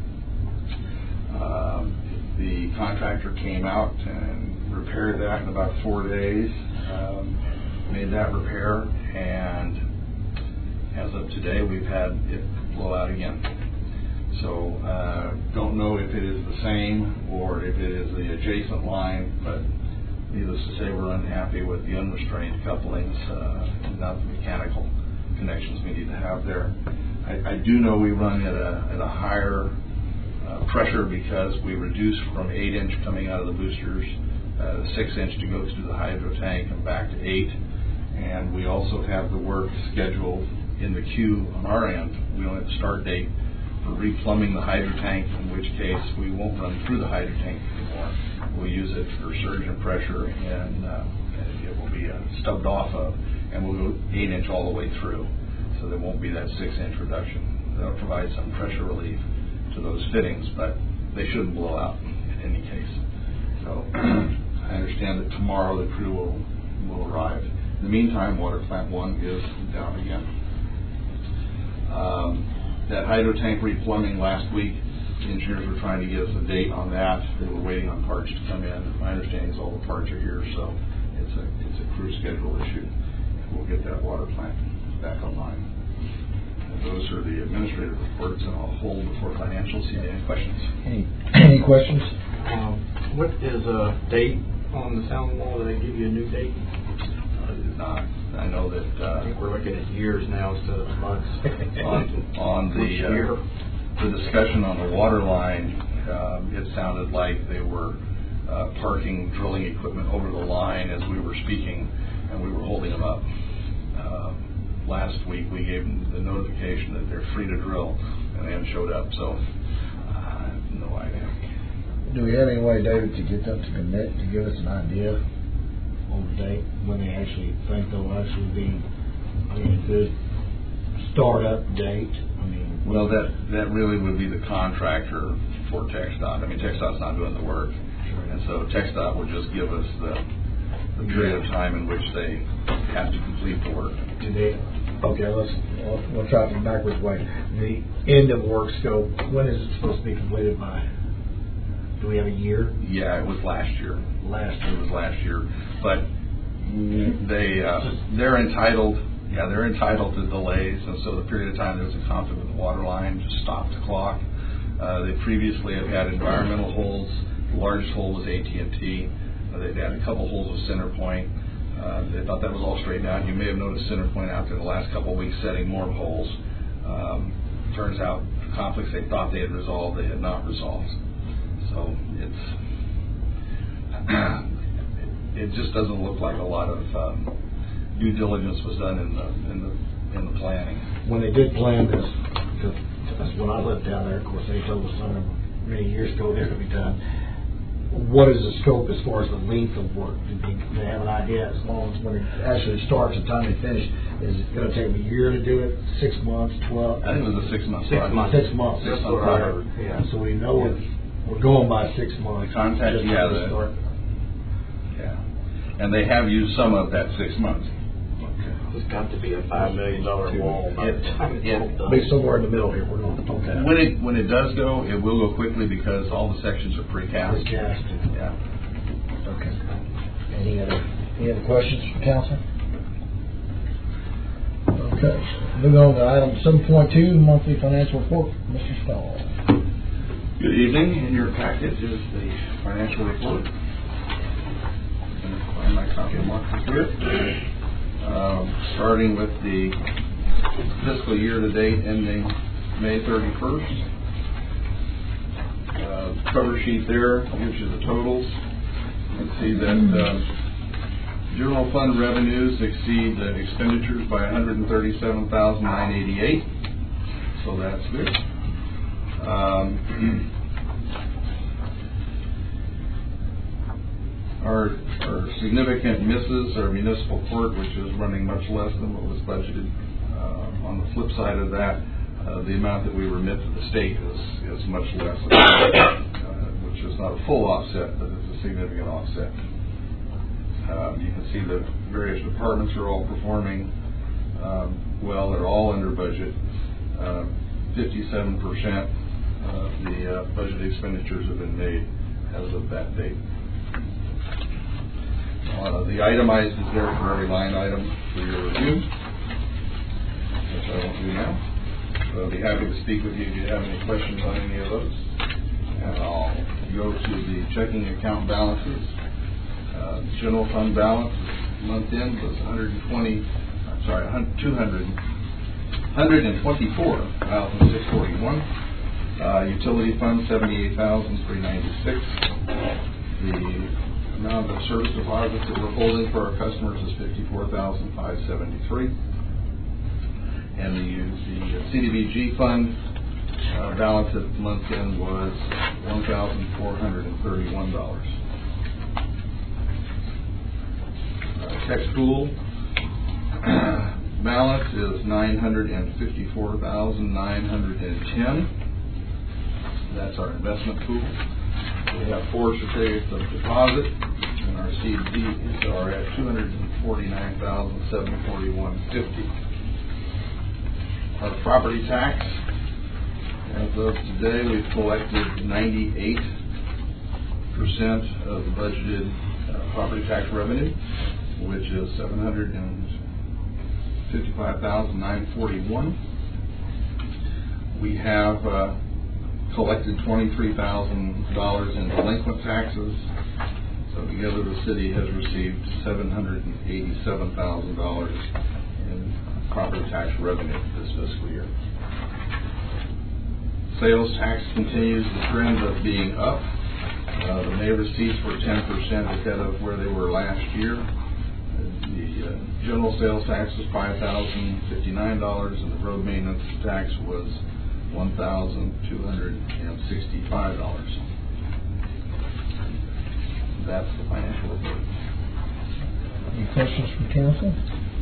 Speaker 10: Um, the contractor came out and repaired that in about four days, um, made that repair, and as of today, we've had it blow out again. So, uh, don't know if it is the same or if it is the adjacent line, but needless to say, we're unhappy with the unrestrained couplings, uh, not the mechanical connections we need to have there. I, I do know we run at a, at a higher uh, pressure because we reduced from eight inch coming out of the boosters, uh, six inch to go through the hydro tank and back to eight. And we also have the work scheduled in the queue on our end. We don't have a start date for replumbing the hydro tank, in which case we won't run through the hydro tank anymore. We'll use it for surge and pressure, and uh, it will be uh, stubbed off of, and we'll go eight inch all the way through. So there won't be that six inch reduction. That'll provide some pressure relief to those fittings, but they shouldn't blow out in any case. So I understand that tomorrow the crew will, will arrive. In the meantime, water plant one is down again. Um, that hydro tank replumbing last week, the engineers were trying to get us a date on that. They were waiting on parts to come in. My understanding is all the parts are here, so it's a, it's a crew schedule issue. We'll get that water plant back online. And those are the administrative reports, and I'll hold before financials. See any questions?
Speaker 1: Any, any questions?
Speaker 6: Um, what is a date on the sound wall? Did they give you a new date?
Speaker 10: I did not. I know that uh,
Speaker 6: I think we're looking at years now instead of months.
Speaker 10: on, on the uh, the discussion on the water line, um, it sounded like they were uh, parking drilling equipment over the line as we were speaking, and we were holding them up. Uh, last week we gave them the notification that they're free to drill, and they haven't showed up, so uh, I have no idea.
Speaker 1: Do we have any way, David, to get them to commit, to give us an idea on the date when they actually think they'll actually be, I mean, a good start-up date? I mean,
Speaker 10: well, that that really would be the contractor for TxDOT. I mean, TxDOT's not doing the work, and so TxDOT would just give us the, the period of time in which they have to complete the work.
Speaker 1: Today. Okay, let's we'll, we'll try it the backwards way. The end of work scope, when is it supposed to be completed by? Do we have a year?
Speaker 10: Yeah, it was last year.
Speaker 1: Last
Speaker 10: year. It was last year. But they, uh, they're entitled, yeah, they're entitled to delays, and so the period of time there was a conflict with the water line just stopped the clock. Uh, they previously have had environmental holes. The largest hole was A T and T. Uh, they've had a couple holes with Centerpoint. Uh, they thought that was all straightened out. You may have noticed Centerpoint out there the last couple of weeks setting more holes. Um, turns out the conflicts they thought they had resolved, they had not resolved. So it's it just doesn't look like a lot of um, due diligence was done in the in the in the planning.
Speaker 1: When they did plan this, because when I lived down there, of course, they told us something many years ago they're going to be done. What is the scope as far as the length of work? Do they, do they have an idea as long as when it actually starts and time they finish? Is it going to take them a year to do it? Six months? Twelve?
Speaker 10: I think it was a six month.
Speaker 6: Six
Speaker 10: project.
Speaker 6: months.
Speaker 1: Six months.
Speaker 10: Six
Speaker 1: That's
Speaker 10: month
Speaker 1: what I
Speaker 10: project.
Speaker 1: heard. Yeah. So we know we're, we're going by six months.
Speaker 10: The contact,
Speaker 1: Just
Speaker 10: yeah,
Speaker 1: to
Speaker 10: the-
Speaker 1: start.
Speaker 10: Yeah, and they have used some of that six months.
Speaker 6: It's got to be a five million dollar wall by the time it's
Speaker 10: Yeah.
Speaker 6: all done.
Speaker 1: Be somewhere in the middle here. We're going to okay.
Speaker 10: When it when it does go, it will go quickly because all the sections are precast.
Speaker 1: Precast.
Speaker 10: Yeah.
Speaker 1: Okay. Any other any other questions from council? Okay, moving on to item seven point two, monthly financial report, Mister Stahl.
Speaker 10: Good evening. In your packet is the financial report. I'm going to find my copy and mark it here. Um, starting with the fiscal year to date ending May thirty-first. Uh, cover sheet there gives you the totals. You can see that uh, general fund revenues exceed the expenditures by one hundred thirty-seven thousand nine hundred eighty-eight. So that's good. Um, our, our significant misses are municipal court, which is running much less than what was budgeted. Uh, on the flip side of that, uh, the amount that we remit to the state is, is much less, uh, which is not a full offset, but it's a significant offset. Um, you can see the various departments are all performing um, well. They're all under budget. Uh, fifty-seven percent of the uh, budget expenditures have been made as of that date. Uh, the itemized is there for every line item for your review, which I won't do now. So I'll be happy to speak with you if you have any questions on any of those. And I'll go to the checking account balances. Uh, general fund balance month end was one hundred twenty. I'm sorry, two hundred, one hundred twenty-four thousand six hundred forty-one. Uh, utility fund seventy-eight thousand three hundred ninety-six. The amount of service deposits that we're holding for our customers is fifty-four thousand five hundred seventy-three. And the, the C D B G fund uh, balance at month end was one thousand four hundred thirty-one dollars. Tax pool uh, balance is nine hundred fifty-four thousand nine hundred ten. That's our investment pool. We have four certificates of deposit, and our C Ds are at two hundred forty-nine thousand seven hundred forty-one dollars and fifty cents. Our property tax, as of today, we've collected ninety-eight percent of the budgeted uh, property tax revenue, which is seven hundred fifty-five thousand nine hundred forty-one dollars. We have uh, collected twenty-three thousand dollars in delinquent taxes. So together the city has received seven hundred eighty-seven thousand dollars in property tax revenue this fiscal year. Sales tax continues the trend of being up. Uh, the May receipts were ten percent ahead of where they were last year. The uh, general sales tax was five thousand fifty-nine dollars, and the road maintenance tax was one thousand two hundred sixty-five dollars. That's the financial report.
Speaker 1: Any questions from council?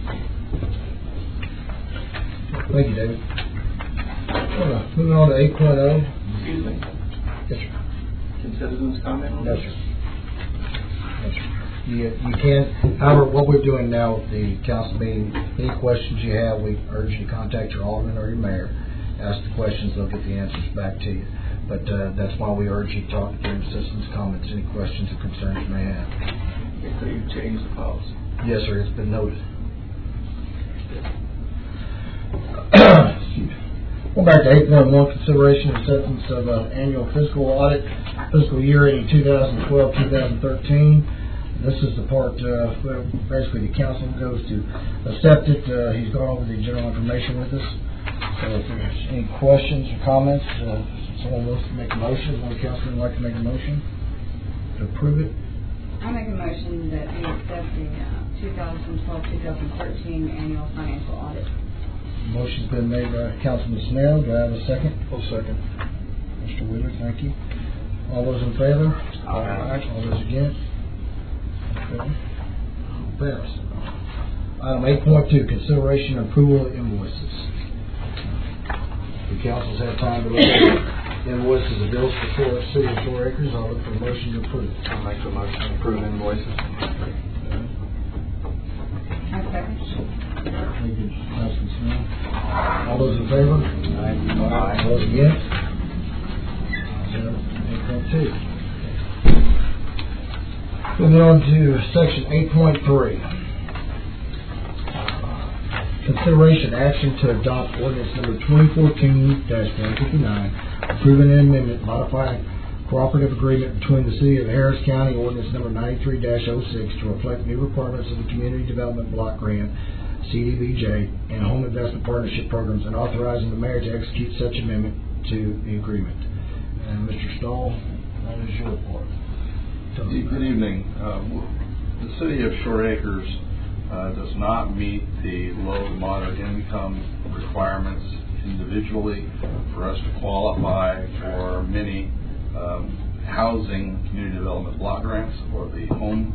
Speaker 1: Thank you, David. Uh, moving on to eight point oh.
Speaker 5: Excuse me.
Speaker 1: Yes, sir.
Speaker 5: Can citizens comment on
Speaker 1: No,
Speaker 5: this?
Speaker 1: sir. No, sir. You, you can, however, what we're doing now with the council meeting, any questions you have, we urge you to contact your alderman or your mayor. Ask the questions, they'll get the answers back to you. But uh, that's why we urge you to talk during citizens' comments, any questions or concerns you may have.
Speaker 5: So you change the policy.
Speaker 1: Yes, sir, it's been noted. Going back to eight point one, consideration and acceptance of uh, annual fiscal audit, fiscal year ending two thousand twelve to two thousand thirteen. This is the part uh, where basically the council goes to accept it. Uh, he's gone over the general information with us. So if there's any questions or comments, uh, someone wants to make a motion, one councilman would like to make a motion to approve it.
Speaker 2: I make a motion that we accept the uh, two thousand twelve to two thousand thirteen annual financial audit.
Speaker 1: Motion's been made by Councilman Snell. Do I have a second?
Speaker 7: I'll second.
Speaker 1: Mister Wheeler, thank you. All those in favor?
Speaker 7: Aye.
Speaker 1: All those against? Okay. Pass. Item eight point two, consideration and approval of invoices. The council's had time to look at invoices and bills for Florida City of Four Acres. I'll look for a motion to approve.
Speaker 6: I'll make the motion to approve invoices.
Speaker 2: I second.
Speaker 1: Thank you, Councilman Smith. All those in favor? Aye. All those against? eight point two. Moving on to section eight point three. consideration action to adopt ordinance number twenty fourteen dash one fifty-nine, approving an amendment modifying cooperative agreement between the City of Harris County, ordinance number ninety-three dash oh six, to reflect new requirements of the Community Development Block Grant, C D B J, and Home Investment Partnership Programs, and authorizing the mayor to execute such amendment to the agreement. And Mister Stahl, that is your report.
Speaker 10: Good evening. Uh, the City of Shore Acres uh, does not meet the low to moderate income requirements individually for us to qualify for many um, housing community development block grants or the Home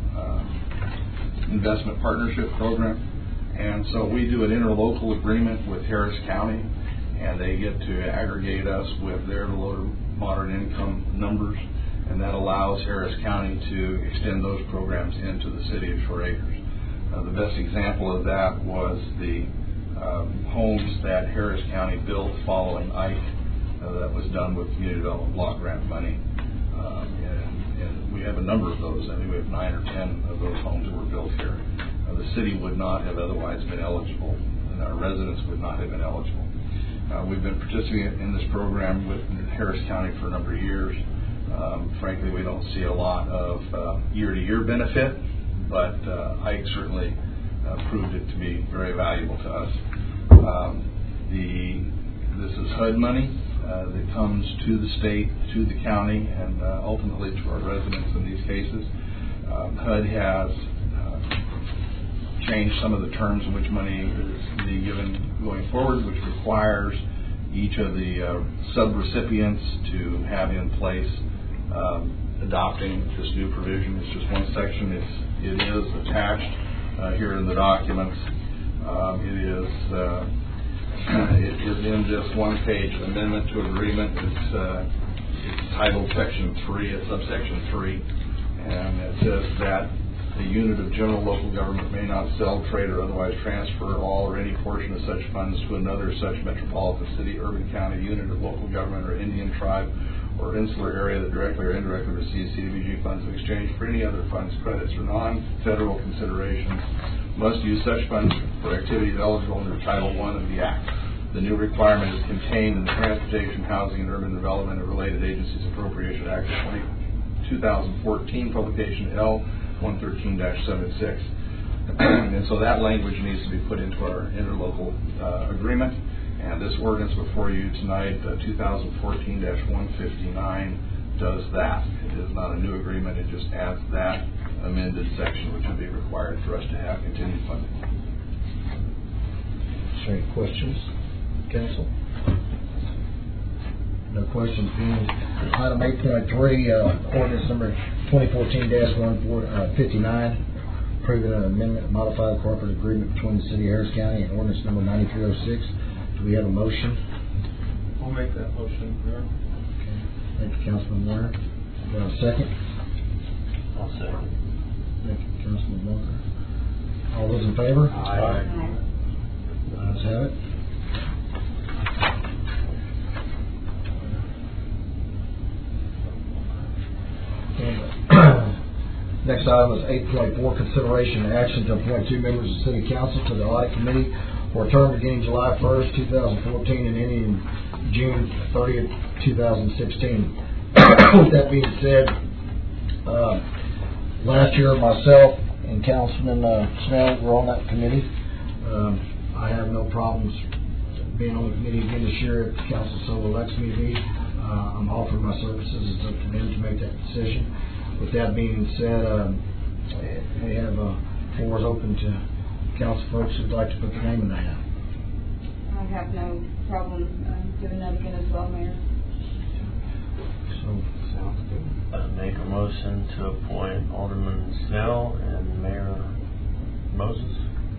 Speaker 10: uh, Investment Partnership Program. And so we do an interlocal agreement with Harris County, and they get to aggregate us with their low to moderate income numbers, and that allows Harris County to extend those programs into the City of Shore Acres. Uh, the best example of that was the um, homes that Harris County built following Ike uh, that was done with community development block grant money. Um, and, and we have a number of those. I think we have nine or ten of those homes that were built here. Uh, the city would not have otherwise been eligible, and our residents would not have been eligible. Uh, we've been participating in this program with Harris County for a number of years. Um, frankly, we don't see a lot of uh, year-to-year benefit, but uh, Ike certainly uh, proved it to be very valuable to us. Um, the this is H U D money uh, that comes to the state, to the county, and uh, ultimately to our residents in these cases. Um, H U D has uh, changed some of the terms in which money is being given going forward, which requires each of the uh, sub-recipients to have in place um, adopting this new provision. It's just one section. It's, it is attached uh, here in the documents. Um, it is uh, it is in this one-page amendment to agreement. It's, uh, it's titled Section three, it's subsection three, and it says that the unit of general local government may not sell, trade, or otherwise transfer all or any portion of such funds to another such metropolitan city, urban county, unit of local government, or Indian tribe, or insular area that directly or indirectly receives C D B G funds in exchange for any other funds, credits, or non-federal considerations, must use such funds for activities eligible under Title one of the Act. The new requirement is contained in the Transportation, Housing, and Urban Development and Related Agencies Appropriation Act of two thousand fourteen, publication L one thirteen dash seventy-six. And so that language needs to be put into our interlocal uh, agreement. And this ordinance before you tonight, uh, two thousand fourteen dash one fifty-nine, does that. It is not a new agreement. It just adds that amended section, which would be required for us to have continued funding.
Speaker 1: Is there any questions, council? No questions being item eight point three, uh, ordinance number twenty fourteen dash one fifty-nine, approving an amendment, modified cooperative agreement between the City of Harris County and ordinance number ninety-three oh six. Do we have a motion?
Speaker 3: I'll make that motion, Mayor.
Speaker 1: Okay. Thank you, Councilman Warner. Do we have a second?
Speaker 6: I'll second.
Speaker 1: Thank you, Councilman Walker. All those in favor?
Speaker 6: Aye.
Speaker 1: Ayes have it. Next item is eight point four, consideration and action to appoint two members of the City Council to the Audit Committee for a term beginning July first, two thousand fourteen and ending June thirtieth, two thousand sixteen. With that being said, uh, last year myself and Councilman uh, Snell were on that committee. Um, I have no problems being on the committee again this year if the council so elects me to be. Uh, I'm offering my services. It's up to them to make that decision. With that being said, um, we have uh, floors open to council folks who'd like to put their name in the hat.
Speaker 2: I have no problem um, doing that again as well, Mayor.
Speaker 1: So,
Speaker 6: Sounds good.
Speaker 11: Uh, make a motion to appoint Alderman Snell and Mayor Moses.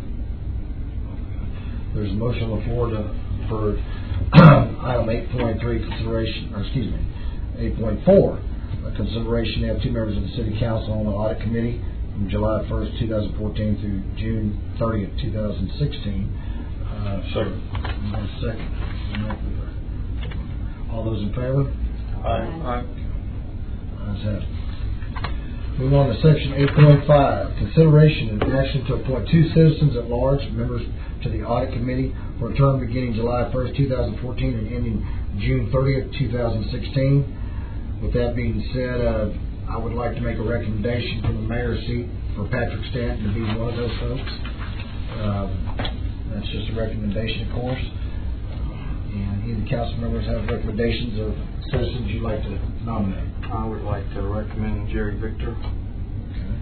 Speaker 1: there's a motion on the floor to, for item eight point three consideration, or excuse me, eight point four. Consideration to have two members of the City Council on the Audit Committee from July first, two thousand fourteen through June thirtieth, two thousand sixteen. Uh,
Speaker 11: Second.
Speaker 1: Second. All those in favor?
Speaker 11: Aye.
Speaker 3: Aye.
Speaker 1: Ayes have it. Move on to section eight point five, consideration and action to appoint two citizens at large, members to the audit committee for a term beginning July first, two thousand fourteen and ending June thirtieth, two thousand sixteen. With that being said, uh, I would like to make a recommendation from the mayor's seat for Patrick Stanton to be one of those folks. Um, that's just a recommendation, of course. And any of the council members have recommendations of citizens you'd like to nominate?
Speaker 6: I would like to recommend Jerry Victor.
Speaker 1: Okay.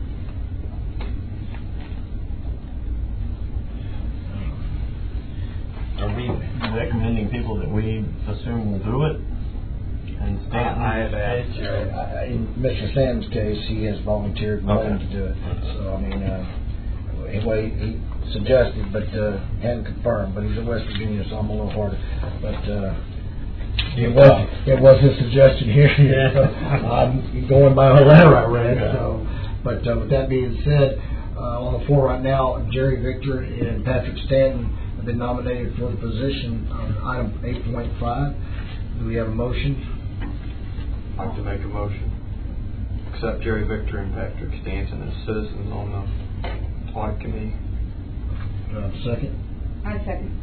Speaker 11: Are we recommending people that we assume will do it? And Stanton?
Speaker 6: I have asked Jerry.
Speaker 1: Uh, in Mister Sam's case, he has volunteered willing
Speaker 11: Okay.
Speaker 1: to do it. So, I mean, uh, well, he, he suggested, but uh, hadn't confirmed. But he's in West Virginia, so I'm a little harder. But uh, it was it was his suggestion here.
Speaker 11: Yeah.
Speaker 1: So I'm going by a letter I read. So, but uh, with that being said, uh, on the floor right now, Jerry Victor and Patrick Stanton have been nominated for the position on item eight point five. Do we have a motion?
Speaker 6: I'd like to make a motion. Accept Jerry Victor and Patrick Stanton as citizens on the audit committee.
Speaker 1: Uh, second.
Speaker 2: I second.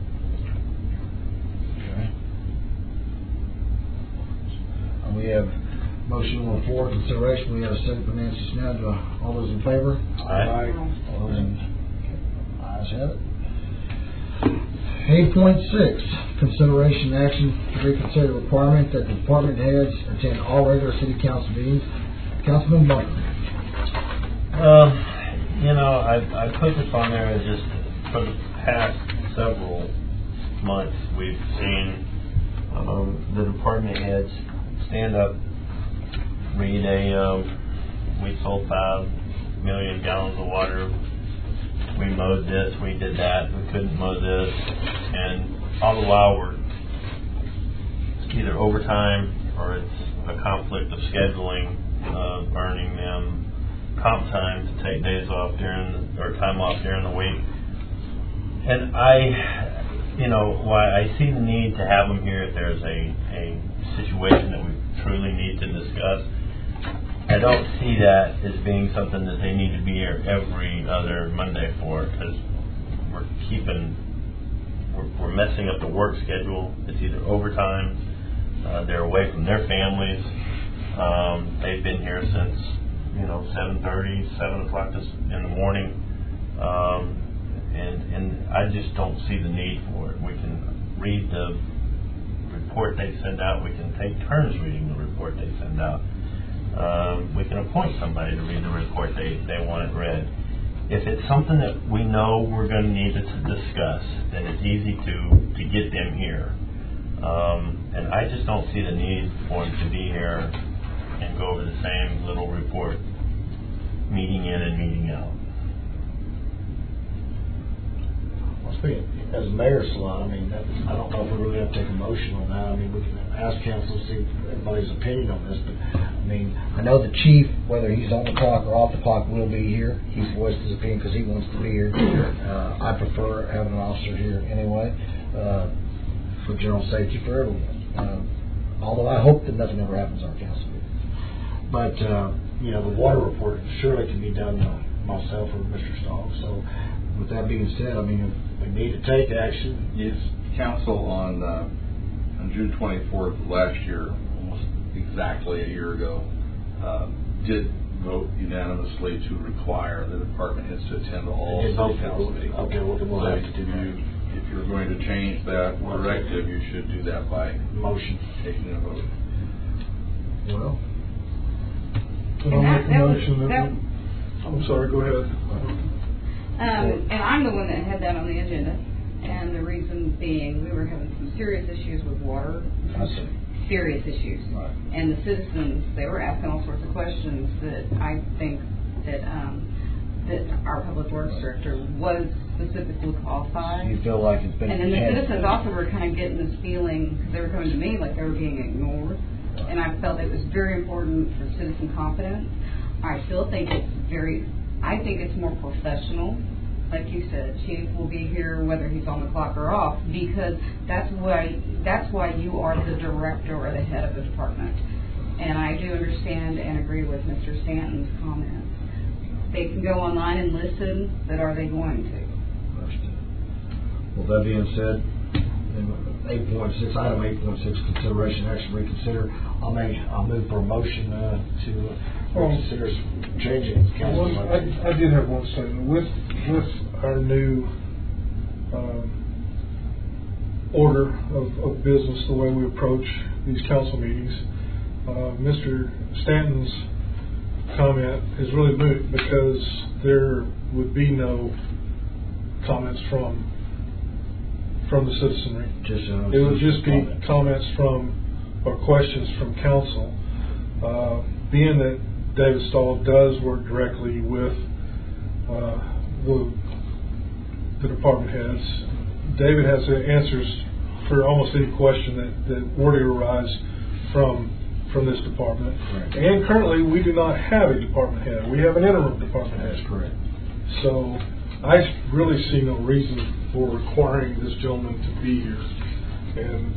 Speaker 1: Okay. Uh, we have motion on the floor, consideration. We have a second from Nancy Snell. Do all those in favor?
Speaker 11: Aye.
Speaker 1: All those in, ayes have it. eight point six, consideration and action to reconsider the requirement that the department heads attend all regular city council meetings. Councilman Bunker.
Speaker 11: Um, you know, I, I put this on there as just for the past several months we've seen um, the department heads stand up, read a, um, we sold five million gallons of water, we mowed this, we did that, we couldn't mow this, and all the while we're either overtime or it's a conflict of scheduling, uh, earning them comp time to take days off during the, or time off during the week. And I, you know, why I see the need to have them here if there's a, a situation that we truly need to discuss. I don't see that as being something that they need to be here every other Monday for, because we're keeping, we're, we're messing up the work schedule. It's either overtime, uh, they're away from their families. Um, they've been here since, you know, seven thirty, seven o'clock this, in the morning. Um, and, and I just don't see the need for it. We can read the report they send out. We can take turns reading the report they send out. Um, we can appoint somebody to read the report they, they want it read. If it's something that we know we're going to need to discuss, then it's easy to, to get them here. Um, and I just don't see the need for them to be here and go over the same little report, meeting in and meeting out.
Speaker 1: Well, speaking as a mayor's salon, I mean, that, I don't know if we really have to take a motion on that. I mean, we can ask council to see everybody's opinion on this, but I mean, I know the chief, whether he's on the clock or off the clock, will be here. He's voiced his opinion because he wants to be here. Uh, I prefer having an officer here anyway, uh, for general safety for everyone. Uh, although I hope that nothing ever happens on council meeting. But, uh, you know, the water report surely can be done by myself or Mister Stahl. So, with that being said, I mean, if we need to take action.
Speaker 10: Yes, council on uh, on June twenty-fourth of last year, almost exactly a year ago, uh, did vote unanimously to require the department heads to attend all
Speaker 1: Did
Speaker 10: city
Speaker 1: vote for
Speaker 10: council
Speaker 1: it.
Speaker 10: meetings.
Speaker 1: Okay, well, then we'll
Speaker 10: So
Speaker 1: have to do
Speaker 10: if
Speaker 1: that.
Speaker 10: you, if you're going to change that directive, you should do that by
Speaker 1: Motion.
Speaker 10: taking a vote.
Speaker 1: Well,
Speaker 7: I'll
Speaker 2: And that-
Speaker 7: make a
Speaker 2: that was-
Speaker 7: motion that
Speaker 2: that-
Speaker 7: we- I'm sorry, go ahead.
Speaker 2: Um, and I'm the one that had that on the agenda, and the reason being, we were having some serious issues with water.
Speaker 1: I see.
Speaker 2: Serious issues.
Speaker 1: Right.
Speaker 2: And the citizens, they were asking all sorts of questions that I think that, um, that our public works director was specifically qualified.
Speaker 1: You feel like it's been.
Speaker 2: And then the
Speaker 1: handled.
Speaker 2: citizens also were kind of getting this feeling, because they were coming to me like they were being ignored. And I felt it was very important for citizen confidence. I still think it's very, I think it's more professional. Like you said, chief will be here whether he's on the clock or off, because that's why, that's why you are the director or the head of the department. And I do understand and agree with Mister Stanton's comments. They can go online and listen, but are they going to?
Speaker 1: Well, that being said, eight point six, item eight point six, consideration action reconsider. I'll make, I'll move for a motion uh, to uh, reconsider changing council.
Speaker 7: Well, I, I did have one statement. With, with our new um, order of, of business, the way we approach these council meetings, uh, Mister Stanton's comment is really moot because there would be no comments from from the citizenry.
Speaker 1: Just, uh,
Speaker 7: it would just be
Speaker 1: comments.
Speaker 7: comments from or questions from council. Uh, being that David Stahl does work directly with uh, the, the department heads, David has the answers for almost any question that, that were to arise from from this department.
Speaker 1: Correct.
Speaker 7: And currently we do not have a department head. We have an interim department head.
Speaker 1: That's correct.
Speaker 7: So I really see no reason for requiring this gentleman to be here, and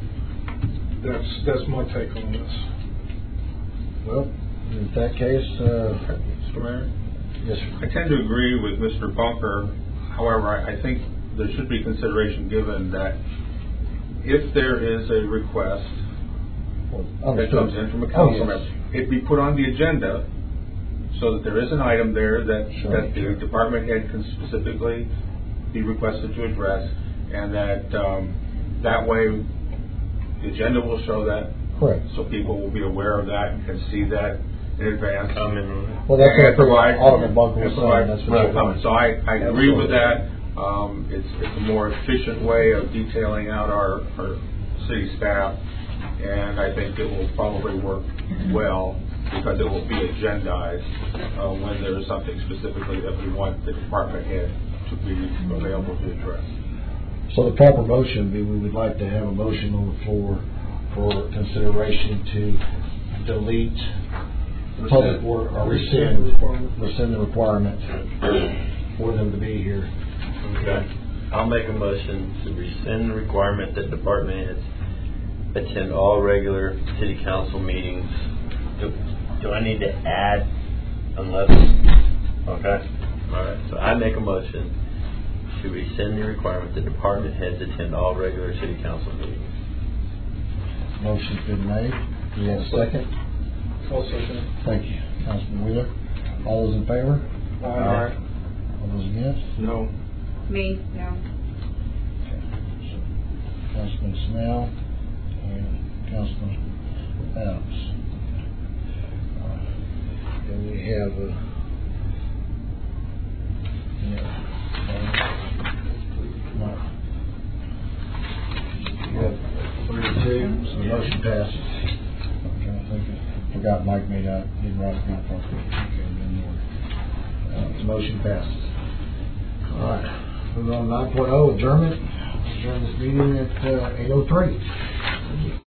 Speaker 7: that's that's my take on this.
Speaker 1: Well, in that case, uh,
Speaker 3: Mister Mayor?
Speaker 1: yes, sir.
Speaker 3: I tend to agree with Mister Bunker. However, I, I think there should be consideration given that if there is a request
Speaker 1: Well,
Speaker 3: that comes in from a
Speaker 1: oh,
Speaker 3: council
Speaker 1: yes.
Speaker 3: member, it be put on the agenda so that there is an item there that,
Speaker 1: Sure,
Speaker 3: that the
Speaker 1: sure.
Speaker 3: department head can specifically be requested to address, and that um, that way the agenda will show that,
Speaker 1: Correct.
Speaker 3: so people will be aware of that and can see that in advance.
Speaker 11: Um, and
Speaker 1: Well, that's
Speaker 3: And
Speaker 1: what
Speaker 3: provide-
Speaker 1: Alderman Bunker was
Speaker 3: and
Speaker 1: saying.
Speaker 3: provide
Speaker 1: That's what
Speaker 3: real
Speaker 1: you're
Speaker 3: comments. So
Speaker 1: doing.
Speaker 3: I, I agree with
Speaker 1: Absolutely.
Speaker 3: that. Um, it's, it's a more efficient way of detailing out our, our city staff, and I think it will probably work well because it will be agendized uh, when there is something specifically that we want the department head to be available to address.
Speaker 1: So the proper motion would be, we would like to have a motion on the floor for consideration to delete public work, or rescind, rescind the requirement for them to be here.
Speaker 11: Okay. I'll make a motion to rescind the requirement that department heads attend all regular city council meetings. Do, do I need to add unless? Okay. All right. So I make a motion to rescind the requirement that department heads attend all regular city council meetings.
Speaker 1: Motion's been made. Do we have a second?
Speaker 7: I'll second.
Speaker 1: Thank you. Councilman Wheeler. All those in favor?
Speaker 7: Aye.
Speaker 1: All those against?
Speaker 6: No.
Speaker 2: Me, no.
Speaker 1: Okay. So, Councilman Snell and Councilman Adams. Uh, and we have, uh, yeah, uh, we have three to two, so the motion passes. I'm trying to think, I forgot Mike made out, didn't write it down properly. Okay, then, uh, the motion passes. All right. Moving on to nine point oh, adjournment. Adjourn this meeting at uh, eight oh three.